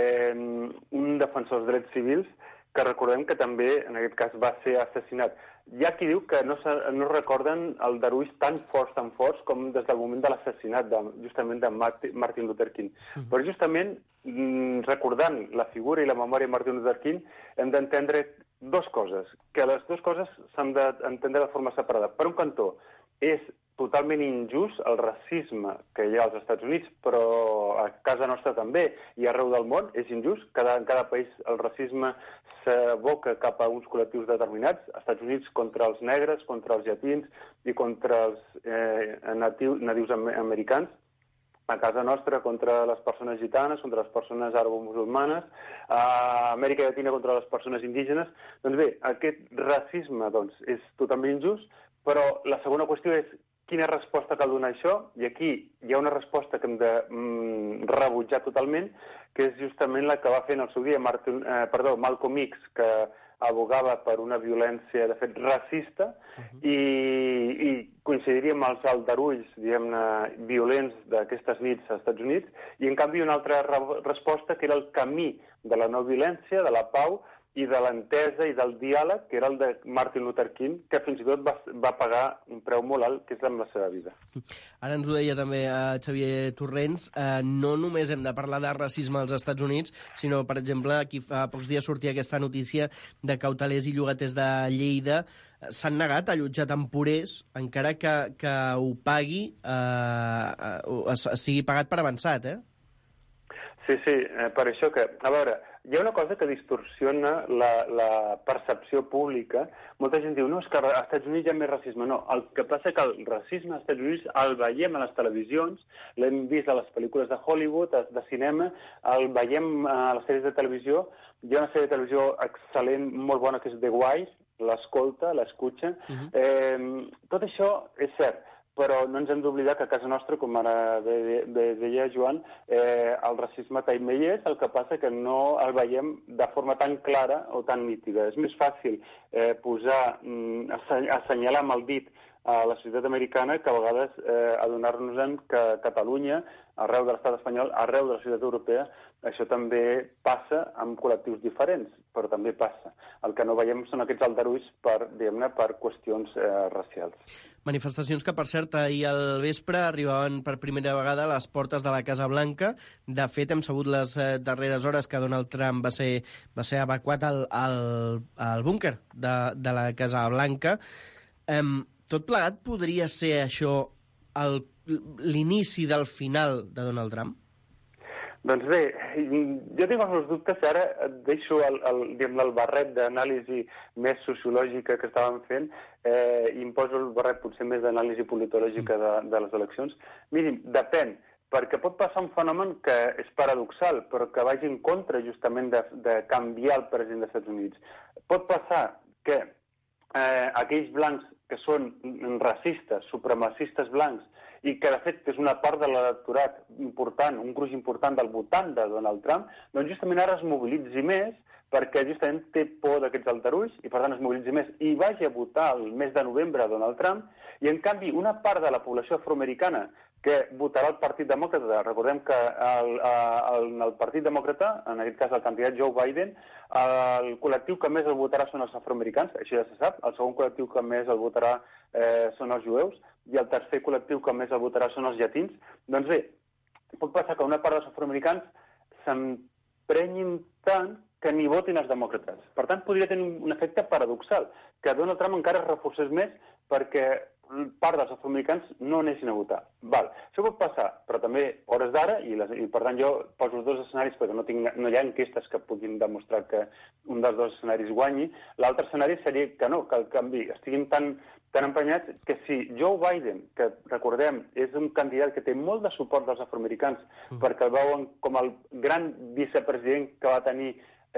un defensor dels drets civils, que recordem que també, en aquest cas, va ser assassinat. Hi ha qui diu que no recorden aldarulls tan forts com des del moment de l'assassinat justament de Martin Luther King. Però justament, recordant la figura i la memòria de Martin Luther King, hem d'entendre dues coses, que les dues coses s'han d'entendre de forma separada. Per un cantó, és totalment injust el racisme que hi ha als Estats Units, però a casa nostra també i arreu del món és injust. En cada país el racisme s'aboca cap a uns col·lectius determinats. Als Estats Units contra els negres, contra els llatins i contra els nadius americans. A casa nostra contra les persones gitanes, contra les persones arabo-musulmanes, a Amèrica Llatina contra les persones indígenes. Doncs bé, aquest racisme és totalment injust, però la segona qüestió és quina resposta cal donar a això, i aquí hi ha una resposta que hem de rebutjar totalment, que és justament la que va fer en el seu dia Malcolm X, que abogava per una violència, de fet, racista, i coincidiria amb els aldarulls, diguem-ne, violents d'aquestes nits als Estats Units, i en canvi una altra resposta que era el camí de la no violència, de la pau, i de l'entesa i del diàleg, que era el de Martin Luther King, que fins i tot va pagar un preu molt alt, que és amb la seva vida. Ara ens ho deia també Xavier Torrents, no només hem de parlar de racisme als Estats Units, sinó, per exemple, aquí fa pocs dies sortia aquesta notícia de que hotelers i llogaters de Lleida s'han negat a allotjar temporers, encara que ho pagui, sigui pagat per avançat, Sí, per això que, a veure, hi ha una cosa que distorsiona la percepció pública. Molta gent diu, no, és que als Estats Units hi ha més racisme. No, el que passa que el racisme als Estats Units el veiem a les televisions, l'hem vist a les pel·lícules de Hollywood, de cinema, el veiem a les sèries de televisió. Hi ha una sèrie de televisió excel·lent, molt bona, que és The Wire, l'escolta, l'escutxa. Tot això és cert, però no ens hem d'oblidar que a casa nostra, com ara deia Joan, el racisme també hi és, el que passa que no el veiem de forma tan clara o tan nítida. És més fàcil assenyalar amb el dit a la societat americana que a vegades adonar-nos que Catalunya, arreu de l'estat espanyol, arreu de la societat europea, això també passa amb col·lectius diferents, però també passa. El que no veiem són aquests aldarulls per qüestions racials. Manifestacions que, per cert, ahir al vespre arribaven per primera vegada a les portes de la Casa Blanca. De fet, hem sabut les darreres hores que Donald Trump va ser evacuat al búnquer de la Casa Blanca. Tot plegat podria ser això l'inici del final de Donald Trump? Doncs bé, jo tinc els meus dubtes, ara et deixo el barret d'anàlisi més sociològica que estàvem fent i em poso el barret potser més d'anàlisi politològica de les eleccions. Mirin, depèn, perquè pot passar un fenomen que és paradoxal, però que vagi en contra justament de canviar el president dels Estats Units. Pot passar que aquells blancs que són racistes, supremacistes blancs, i que, de fet, és una part de l'electorat important, un gruix important del votant de Donald Trump, doncs justament ara es mobilitzi més perquè justament té por d'aquests aldarulls i, per tant, es mobilitzi més i vagi a votar el mes de novembre a Donald Trump, i, en canvi, una part de la població afroamericana que votarà el Partit Demòcrata, recordem que el Partit Demòcrata, en aquest cas el candidat Joe Biden, el col·lectiu que més el votarà són els afroamericans, això ja se sap, el segon col·lectiu que més el votarà són els jueus, i el tercer col·lectiu que més el votarà són els llatins. Doncs bé, pot passar que una part dels afroamericans s'emprenyin tant que ni votin els demòcrates. Per tant, podria tenir un efecte paradoxal, que Donald Trump encara es reforcés més perquè part dels afroamericans no anessin a votar. Això pot passar, però també hores d'ara, i per tant jo poso els dos escenaris perquè no hi ha enquestes que puguin demostrar que un dels dos escenaris guanyi. L'altre escenari seria que no, que al canvi estiguin tan emprenyats que si Joe Biden, que recordem és un candidat que té molt de suport dels afroamericans perquè el veuen com el gran vicepresident que va tenir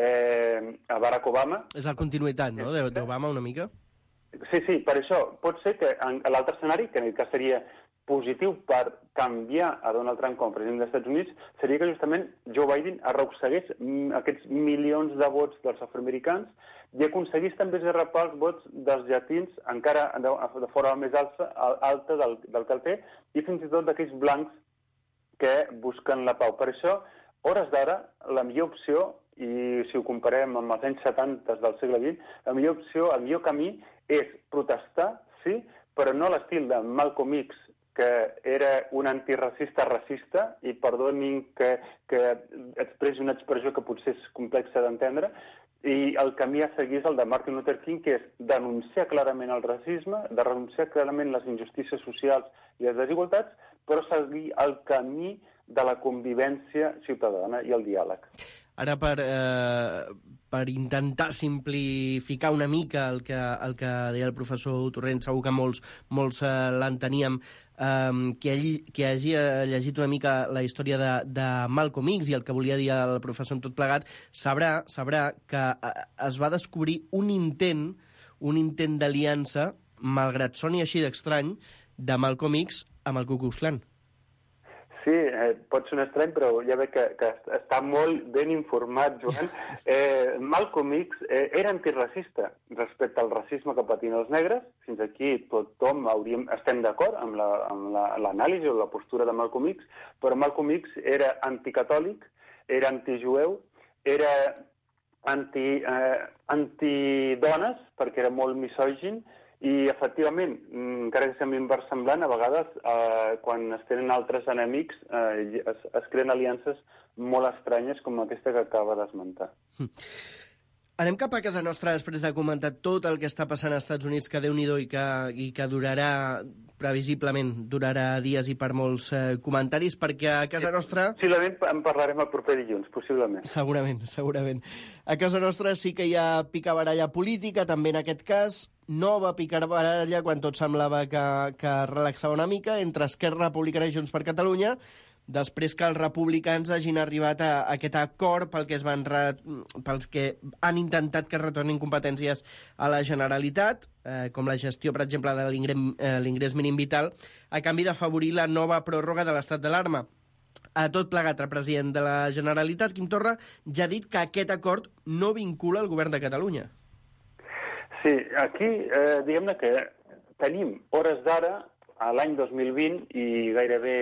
a Barack Obama. És la continuïtat, no?, d'Obama una mica. Sí, per això pot ser que l'altre escenari, que en aquest cas seria positiu per canviar a Donald Trump com a president dels Estats Units, seria que justament Joe Biden arrossegués aquests milions de vots dels afroamericans i aconseguís també derrapar els vots dels llatins encara de forma més alta del que el té, i fins i tot d'aquells blancs que busquen la pau. Per això, hores d'ara, la millor opció, i si ho comparem amb els anys 70 del segle XX, la millor opció, el millor camí és protestar, sí, però no a l'estil de Malcolm X, que era un antiracista racista, i perdonin que expressi una expressió que potser és complexa d'entendre, i el camí a seguir és el de Martin Luther King, que és denunciar clarament el racisme, de renunciar clarament les injustícies socials i les desigualtats, però seguir el camí de la convivència ciutadana i el diàleg. Ara, per intentar simplificar una mica el que deia el professor Torrent, segur que molts l'enteníem, qui hagi llegit una mica la història de Malcolm X i el que volia dir el professor en tot plegat, sabrà que es va descobrir un intent d'aliança, malgrat soni així d'estrany, de Malcolm X amb el Ku Klux Klan. Sí, pot sonar estrany, però ja veig que està molt ben informat, Joan. Malcolm X era antiracista respecte al racisme que patien els negres. Fins aquí tothom estem d'acord amb l'anàlisi o la postura de Malcolm X, però Malcolm X era anticatòlic, era antijueu, era antidones, perquè era molt misògin, i, efectivament, encara que sembli inversemblant, a vegades, quan es tenen altres enemics, es creen aliances molt estranyes com aquesta que acaba d'esmentar. Anem cap a casa nostra després de comentar tot el que està passant als Estats Units, que Déu-n'hi-do i que durarà, previsiblement, durarà dies i per molts comentaris, perquè a casa nostra... Possiblement en parlarem el proper dilluns, possiblement. Segurament. A casa nostra sí que hi ha picabaralla política, també en aquest cas, nova picabaralla quan tot semblava que relaxava una mica, entre Esquerra Republicana i Junts per Catalunya, després que els republicans hagin arribat a aquest acord pels que han intentat que es retornin competències a la Generalitat, com la gestió, per exemple, de l'ingrés mínim vital, a canvi d'afavorir la nova pròrroga de l'estat d'alarma. A tot plegat, el president de la Generalitat, Quim Torra, ja ha dit que aquest acord no vincula el govern de Catalunya. Sí, aquí, diguem-ne que tenim hores d'ara, a l'any 2020 i gairebé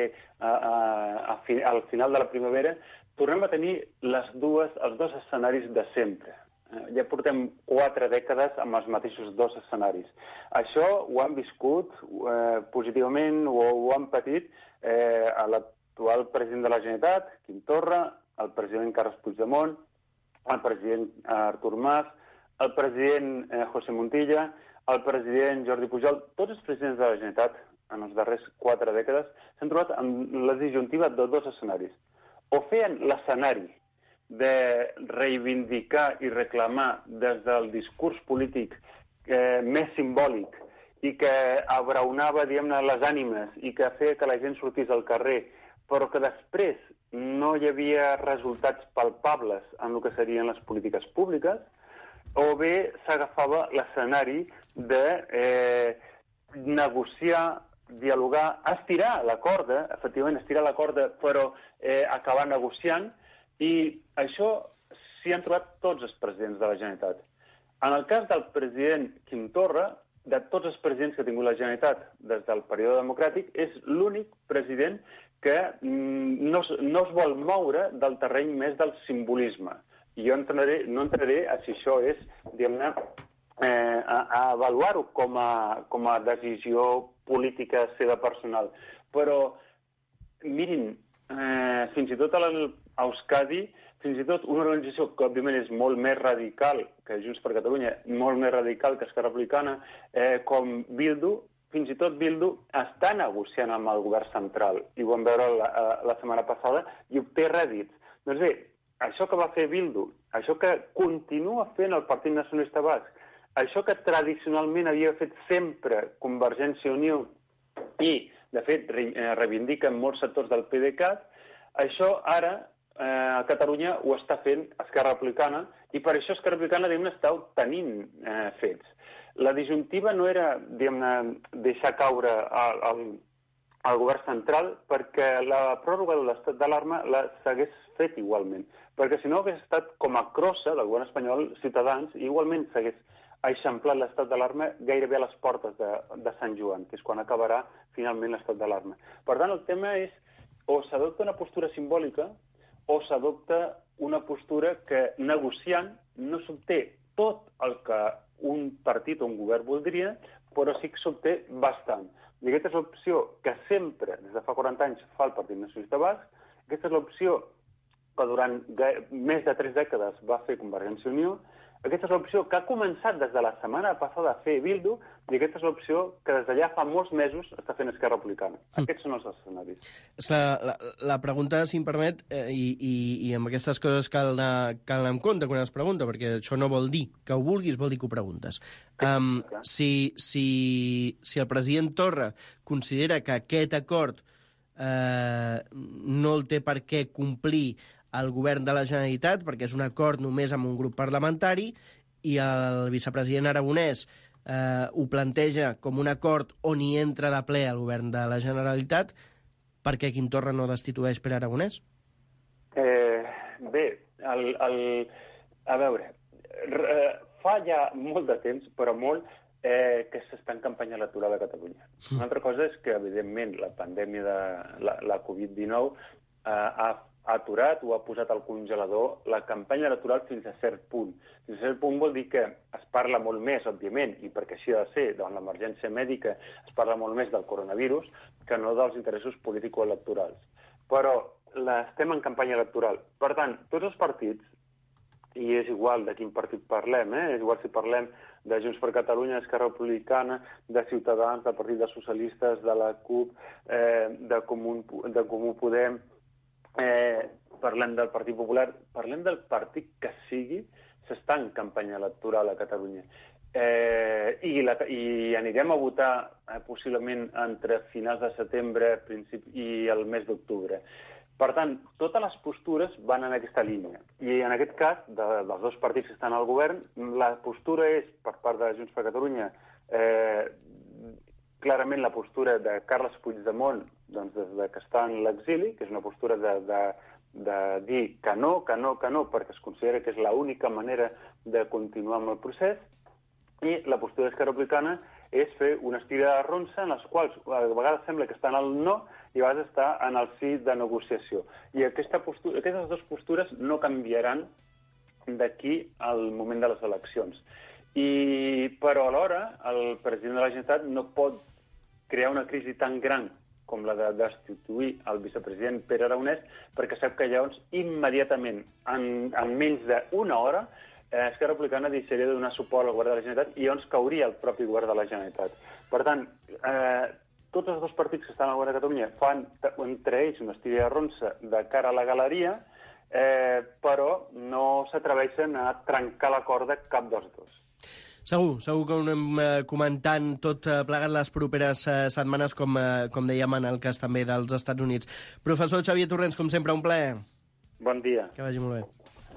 al final de la primavera, tornem a tenir els dos escenaris de sempre. Ja portem 4 dècades amb els mateixos 2 escenaris. Això ho han viscut positivament, ho han patit l'actual president de la Generalitat, Quim Torra, el president Carles Puigdemont, el president Artur Mas, el president José Montilla, el president Jordi Pujol. Tots els presidents de la Generalitat en els darrers 4 dècades, s'han trobat amb la disjuntiva de 2 escenaris. O feien l'escenari de reivindicar i reclamar des del discurs polític més simbòlic i que abraonava, diguem-ne, les ànimes i que feia que la gent sortís al carrer, però que després no hi havia resultats palpables en el que serien les polítiques públiques, o bé s'agafava l'escenari de negociar, dialogar, estirar la corda, efectivament estirar la corda, però acabar negociant, i això s'hi han trobat tots els presidents de la Generalitat. En el cas del president Quim Torra, de tots els presidents que ha tingut la Generalitat des del període democràtic, és l'únic president que no es vol moure del terreny més del simbolisme. I jo no entraré a si això és, diguem-ne, a avaluar-ho com a decisió política seva personal. Però, mirin, fins i tot a l'Euskadi, fins i tot una organització que, òbviament, és molt més radical que Junts per Catalunya, molt més radical que Esquerra Republicana, com Bildu, fins i tot Bildu està negociant amb el govern central, i ho vam veure la setmana passada, i obté rèdits. Doncs bé, això que va fer Bildu, això que continua fent el Partit Nacionalista Basc, això que tradicionalment havia fet sempre Convergència i Unió i, de fet, reivindica en molts sectors del PDeCAT, això ara a Catalunya ho està fent Esquerra Republicana, i per això Esquerra Republicana, diguem-ne, està obtenint fets. La disjuntiva no era, diguem-ne, deixar caure al govern central, perquè la pròrroga de l'estat d'alarma la s'hagués fet igualment. Perquè si no hagués estat com a crossa del govern espanyol, Ciutadans, i igualment s'hagués eixamplat l'estat d'alarma gairebé a les portes de Sant Joan, que és quan acabarà finalment l'estat d'alarma. Per tant, el tema és o s'adopta una postura simbòlica o s'adopta una postura que, negociant, no s'obté tot el que un partit o un govern voldria, però sí que s'obté bastant. I aquesta és l'opció que sempre, des de fa 40 anys, fa el Partit Nacionalista Basc. Aquesta és l'opció que durant més de 3 dècades va fer Convergència i Unió. Aquesta és l'opció que ha començat des de la setmana passada a fer Bildu, i aquesta és l'opció que des d'allà fa molts mesos està fent Esquerra Republicana. Aquests són els escenaris. La pregunta, si em permet, i amb aquestes coses cal anar en compte quan es pregunta, perquè això no vol dir que ho vulguis, vol dir que ho preguntes. Si el president Torra considera que aquest acord no el té per què complir el govern de la Generalitat, perquè és un acord només amb un grup parlamentari, i el vicepresident Aragonès ho planteja com un acord on hi entra de ple el govern de la Generalitat, per què Quim Torra no destitueix Pere Aragonès? Bé, a veure, fa ja molt de temps, però molt, que s'està en campanya electoral a Catalunya. Una altra cosa és que, evidentment, la pandèmia de la Covid-19 ha aturat o ha posat al congelador la campanya electoral fins a cert punt. Fins a cert punt vol dir que es parla molt més, òbviament, i perquè així ha de ser, davant l'emergència mèdica, es parla molt més del coronavirus que no dels interessos político-electorals. Però estem en campanya electoral. Per tant, tots els partits i és igual de quin partit parlem, és igual si parlem de Junts per Catalunya, Esquerra Republicana, de Ciutadans, del Partit dels Socialistes, de la CUP, de Comú Podem, parlem del Partit Popular, parlem del partit que sigui, s'està en campanya electoral a Catalunya. I anirem a votar possiblement entre finals de setembre i el mes d'octubre. Per tant, totes les postures van en aquesta línia. I en aquest cas, dels dos partits que estan al govern, la postura és, per part de Junts per Catalunya, clarament la postura de Carles Puigdemont, doncs des que està en l'exili, que és una postura de dir que no, perquè es considera que és l'única manera de continuar amb el procés, i la postura d'Esquerra Republicana és fer una estira de ronça en les quals a vegades sembla que estan al no i a vegades està en el sí de negociació. I aquestes dues postures no canviaran d'aquí al moment de les eleccions. Però alhora el president de la Generalitat no pot crear una crisi tan gran com la de destituir el vicepresident Pere Aragonès, perquè sap que llavors immediatament, en menys d'una hora, Esquerra Republicana deixaria de donar suport al govern de la Generalitat i llavors cauria el propi govern de la Generalitat. Per tant, tots els dos partits que estan al govern de Catalunya fan entre ells una estira de ronça de cara a la galeria, però no s'atreveixen a trencar la corda cap dels dos. Segur que ho anem comentant tot plegat les properes setmanes, com dèiem en el cas també dels Estats Units. Professor Xavier Torrents, com sempre, un plaer. Bon dia. Que vagi molt bé.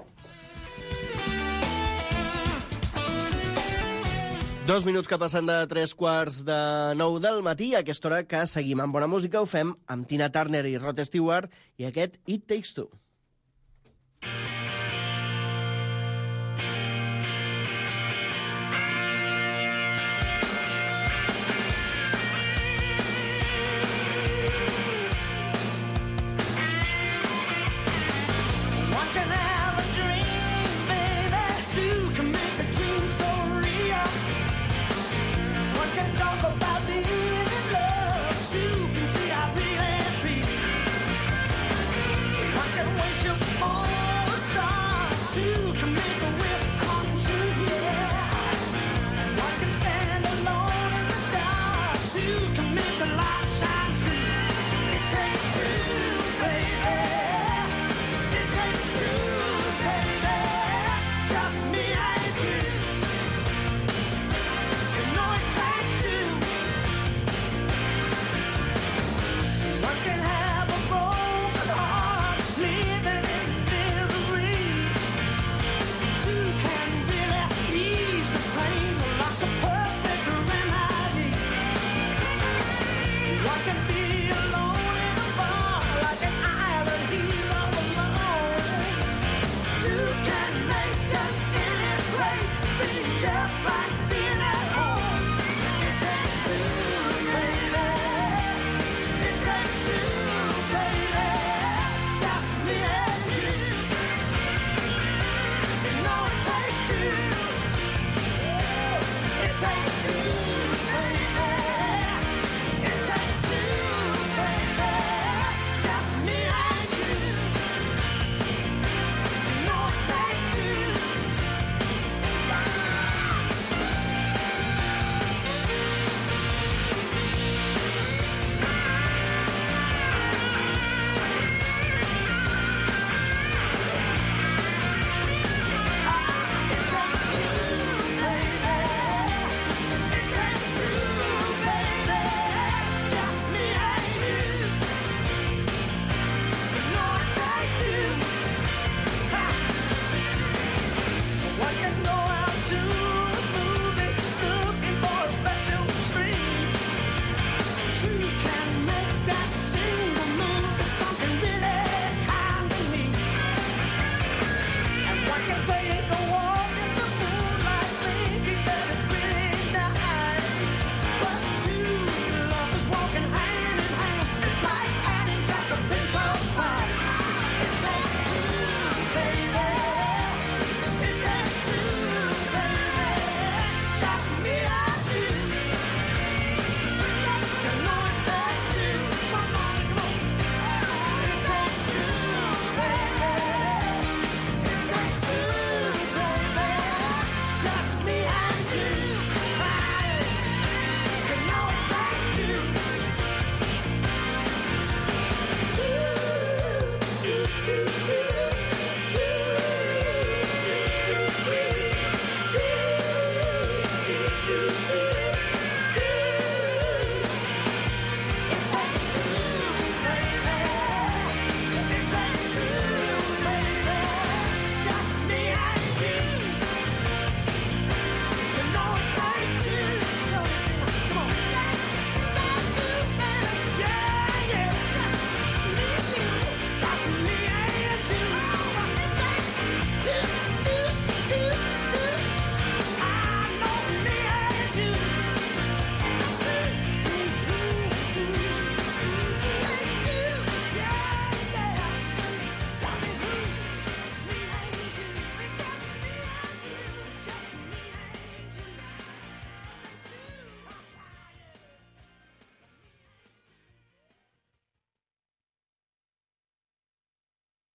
Dos minuts que passen de 8:45 del matí, a aquesta hora que seguim amb bona música, ho fem amb Tina Turner i Rod Stewart i aquest It Takes Two.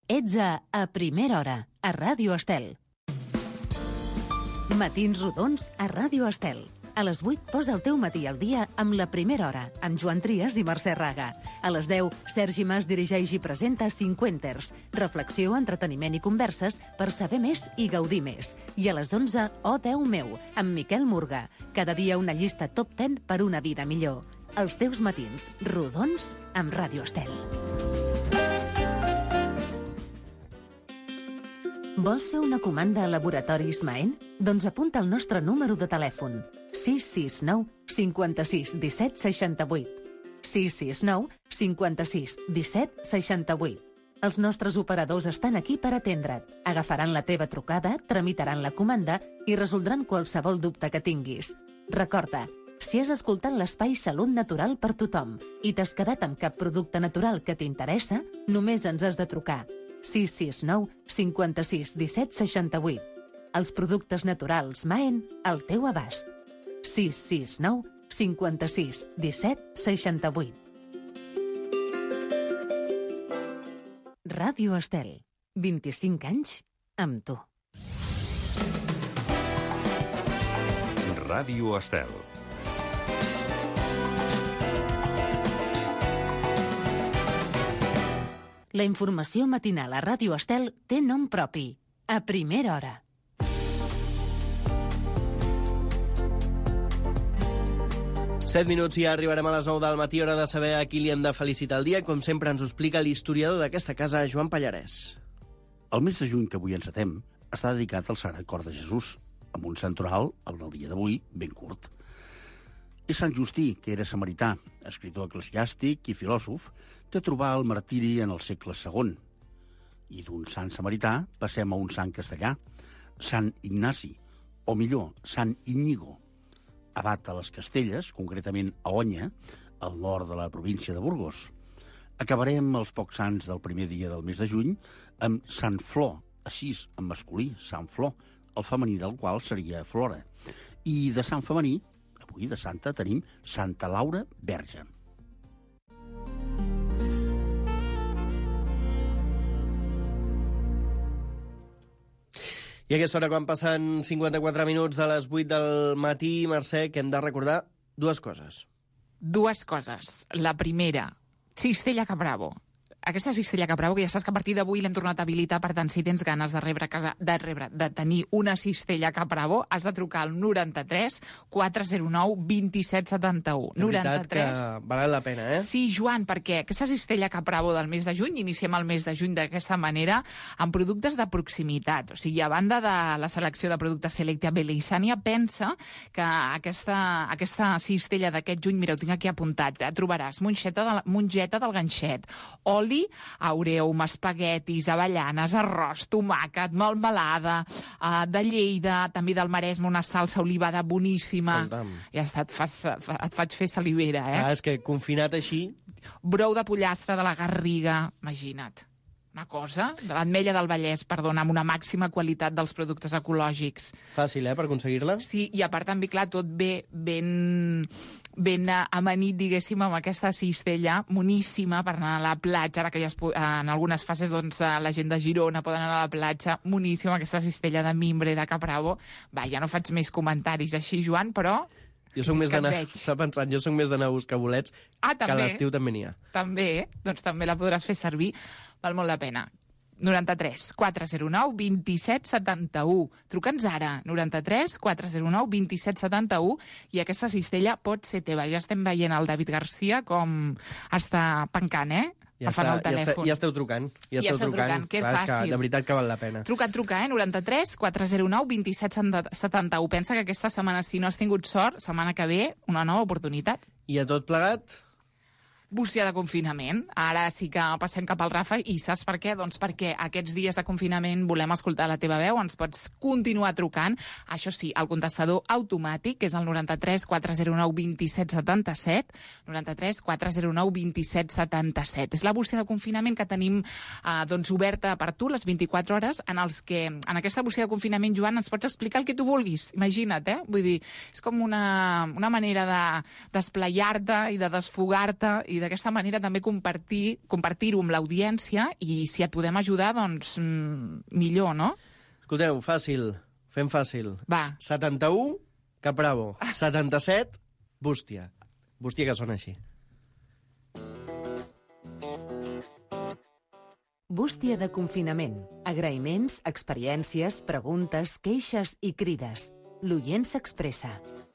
Ets a Primera Hora, a Ràdio Estel. Matins rodons a Ràdio Estel. A les 8 posa el teu matí al dia amb La Primera Hora, amb Joan Trias i Mercè Raga. A les 10, Sergi Mas dirigeix i presenta 50ers. Reflexió, entreteniment i converses per saber més i gaudir més. I a les 11, Oh Déu meu, amb Miquel Murga. Cada dia una llista top 10 per una vida millor. Els teus matins rodons amb Ràdio Estel. Vols fer una comanda a Laboratoris Maen? Doncs apunta el nostre número de telèfon. 669 56 17 68. 669 56 17 68. Els nostres operadors estan aquí per atendre't. Agafaran la teva trucada, tramitaran la comanda i resoldran qualsevol dubte que tinguis. Recorda, si has escoltat l'espai Salut Natural per tothom i t'has quedat amb cap producte natural que t'interessa, només ens has de trucar. 669 56 17 68. Els productes naturals Maen al teu abast. 669 56 17 68. Ràdio Estel. 25 anys amb tu. Ràdio Estel. La informació matinal a Ràdio Estel té nom propi. A Primera Hora. Set minuts i ja arribarem a les 9 del matí, hora de saber a qui li hem de felicitar el dia. Com sempre ens ho explica l'historiador d'aquesta casa, Joan Pallarès. El mes de juny que avui encetem està dedicat al Sagrat Cor de Jesús, amb un sant oral, el del dia d'avui, ben curt. És Sant Justí, que era samarità, escritor eclesiàstic i filòsof, que trobà el martiri en el segle II. I d'un sant samarità passem a un sant castellà, Sant Ignasi, o millor, Sant Íñigo, abat a les Castelles, concretament a Onya, al nord de la província de Burgos. Acabarem els pocs sants del primer dia del mes de juny amb Sant Flor, així en masculí, Sant Flor, el femení del qual seria Flora. I de sant femení, avui de santa, tenim Santa Laura Verge. I a aquesta hora, quan passen 54 minuts de les 8 del matí, Mercè, que hem de recordar dues coses. Dues coses. La primera, Cistella Capravo. Aquesta Cistella Capravo, que ja saps que a partir d'avui l'hem tornat a habilitar, per tant, si tens ganes de tenir una Cistella Capravo, has de trucar al 93 409 27 71. De veritat 93. Que val la pena, eh? Sí, Joan, perquè aquesta Cistella Capravo del mes de juny, iniciem el mes de juny d'aquesta manera, amb productes de proximitat. O sigui, a banda de la selecció de productes Selectia Belisània, pensa que aquesta cistella d'aquest juny, mira, ho tinc aquí apuntat, trobaràs mongeta del ganxet, oli, aureum, espaguetis, avellanes, arròs, tomàquet, melmelada, de Lleida, també del Maresme, una salsa olivada boníssima. Ja està, et faig fer salivera, eh? És que confinat així... Brou de pollastre de la Garriga, imagina't. Una cosa, de l'Ametlla del Vallès, perdona, amb una màxima qualitat dels productes ecològics. Fàcil, per aconseguir-la? Sí, i a part també, clar, tot ben amanit, diguéssim, amb aquesta cistella moníssima per anar a la platja, ara que ja en algunes fases doncs, la gent de Girona poden anar a la platja, moníssima aquesta cistella de mimbre de Capravo. Va, ja no faig més comentaris així, Joan, però... Jo soc més d'anar, està pensant, jo soc més d'anar a buscar bolets, que a l'estiu també n'hi ha. També, doncs també la podràs fer servir, val molt la pena. 93 409 27 71. Truca'ns ara, 93 409 27 71, i aquesta cistella pot ser teva. Ja estem veient el David Garcia com està pencant, Ja esteu trucant. Ja esteu trucant, que és fàcil. De veritat que val la pena. Truca, 93 409 27 71. Pensa que aquesta setmana, si no has tingut sort, setmana que ve, una nova oportunitat. I a tot plegat... Bústia de confinament. Ara sí que passem cap al Rafa, i saps per què? Doncs perquè aquests dies de confinament volem escoltar la teva veu, ens pots continuar trucant. Això sí, el contestador automàtic, que és el 93 409 27 77, 93 409 27 77. És la bústia de confinament que tenim doncs oberta per tu les 24 hores, en els que, en aquesta bústia de confinament, Joan, ens pots explicar el que tu vulguis. Imagina't, Vull dir, és com una manera de desplayar-te i de desfogar-te i i d'aquesta manera també compartir-ho amb l'audiència i si et podem ajudar, doncs millor, no? Escolteu, fàcil, fem fàcil. Va. 71, Capravo. 77, Bústia. Bústia que sona així. Bústia de confinament. Agraïments, experiències, preguntes, queixes i crides. L'oient s'expressa.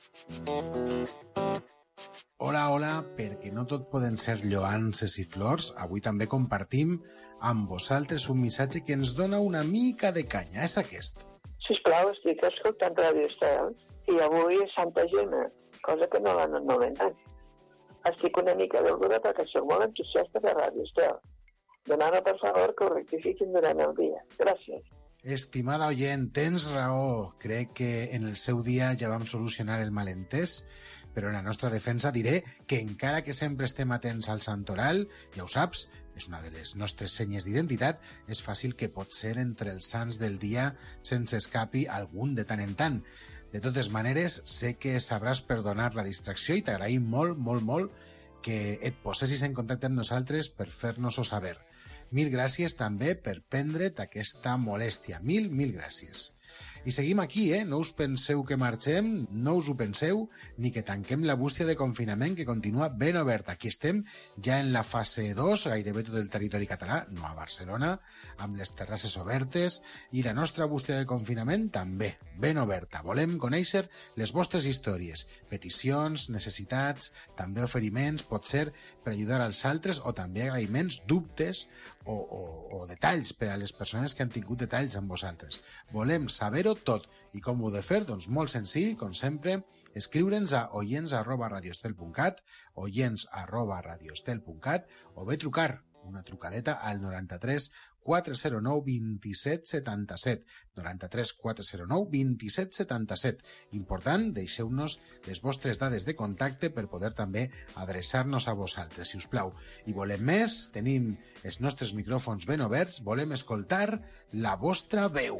Hola, perquè no tot poden ser lloances i flors, avui també compartim amb vosaltres un missatge que ens dona una mica de canya. És aquest. Sisplau, estic escoltant Ràdio Estel i avui és Santa Gemma, cosa que no l'han anomenat. Estic una mica dolguda perquè soc molt entusiasta de Ràdio Estel. Demano, per favor, que ho rectifiquin durant el dia. Gràcies. Estimada oient, tens raó. Crec que en el seu dia ja vam solucionar el malentès, però en la nostra defensa diré que encara que sempre estem atents al santoral, ja ho saps, és una de les nostres senyes d'identitat, és fàcil que pot ser entre els sants del dia se'ns escapi algun de tant en tant. De totes maneres, sé que sabràs perdonar la distracció i t'agraïm molt, molt, molt que et posessis en contacte amb nosaltres per fer-nos-ho saber. Mil gràcies també per prendre't aquesta molèstia. Mil gràcies. I seguim aquí, No us penseu que marxem, no us ho penseu, ni que tanquem la bústia de confinament que continua ben oberta. Aquí estem ja en la fase 2, gairebé tot el territori català, no a Barcelona, amb les terrasses obertes, i la nostra bústia de confinament també, ben oberta. Volem conèixer les vostres històries, peticions, necessitats, també oferiments, pot ser per ajudar als altres, o també agraïments, dubtes o detalls per a les persones que han tingut detalls amb vosaltres. Volem saber-ho tot. I com ho he de fer? Doncs molt senzill, com sempre, escriure'ns a oients@radioestel.cat, oients@radioestel.cat, o bé trucar una trucadeta al 93 409 27 77. 93 409 27 77. Important, deixeu-nos les vostres dades de contacte per poder també adreçar-nos a vosaltres, si us plau. I volem més, tenim els nostres micròfons ben oberts, volem escoltar la vostra veu.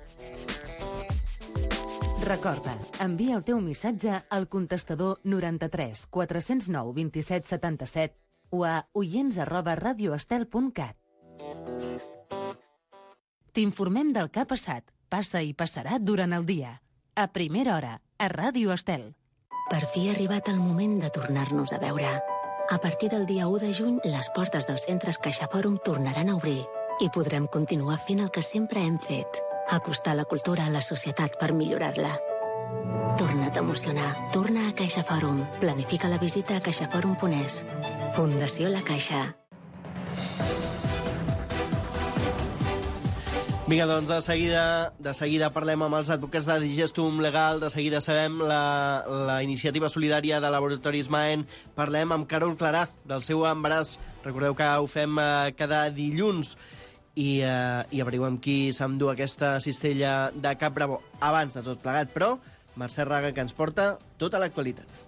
Recorda, envia el teu missatge al contestador 93 409 27 77 o a oients@radioestel.cat. T'informem del que ha passat, passa i passarà durant el dia. A primera hora, a Ràdio Estel. Per fi ha arribat el moment de tornar-nos a veure. A partir del dia 1 de juny, les portes dels centres CaixaForum tornaran a obrir i podrem continuar fent el que sempre hem fet, acostar la cultura a la societat per millorar-la. Torna't a emocionar. Torna a CaixaForum. Planifica la visita a caixaforum.es. Fundació La Caixa. Vinga, doncs de seguida parlem amb els advocats de Digestum Legal, de seguida sabem la iniciativa solidària de Laboratoris Maen, parlem amb Carol Claraz del seu embaràs, recordeu que ho fem cada dilluns, i averiguem qui s'endú aquesta cistella de Cap Bravo abans de tot plegat, però Mercè Raga, que ens porta tota l'actualitat.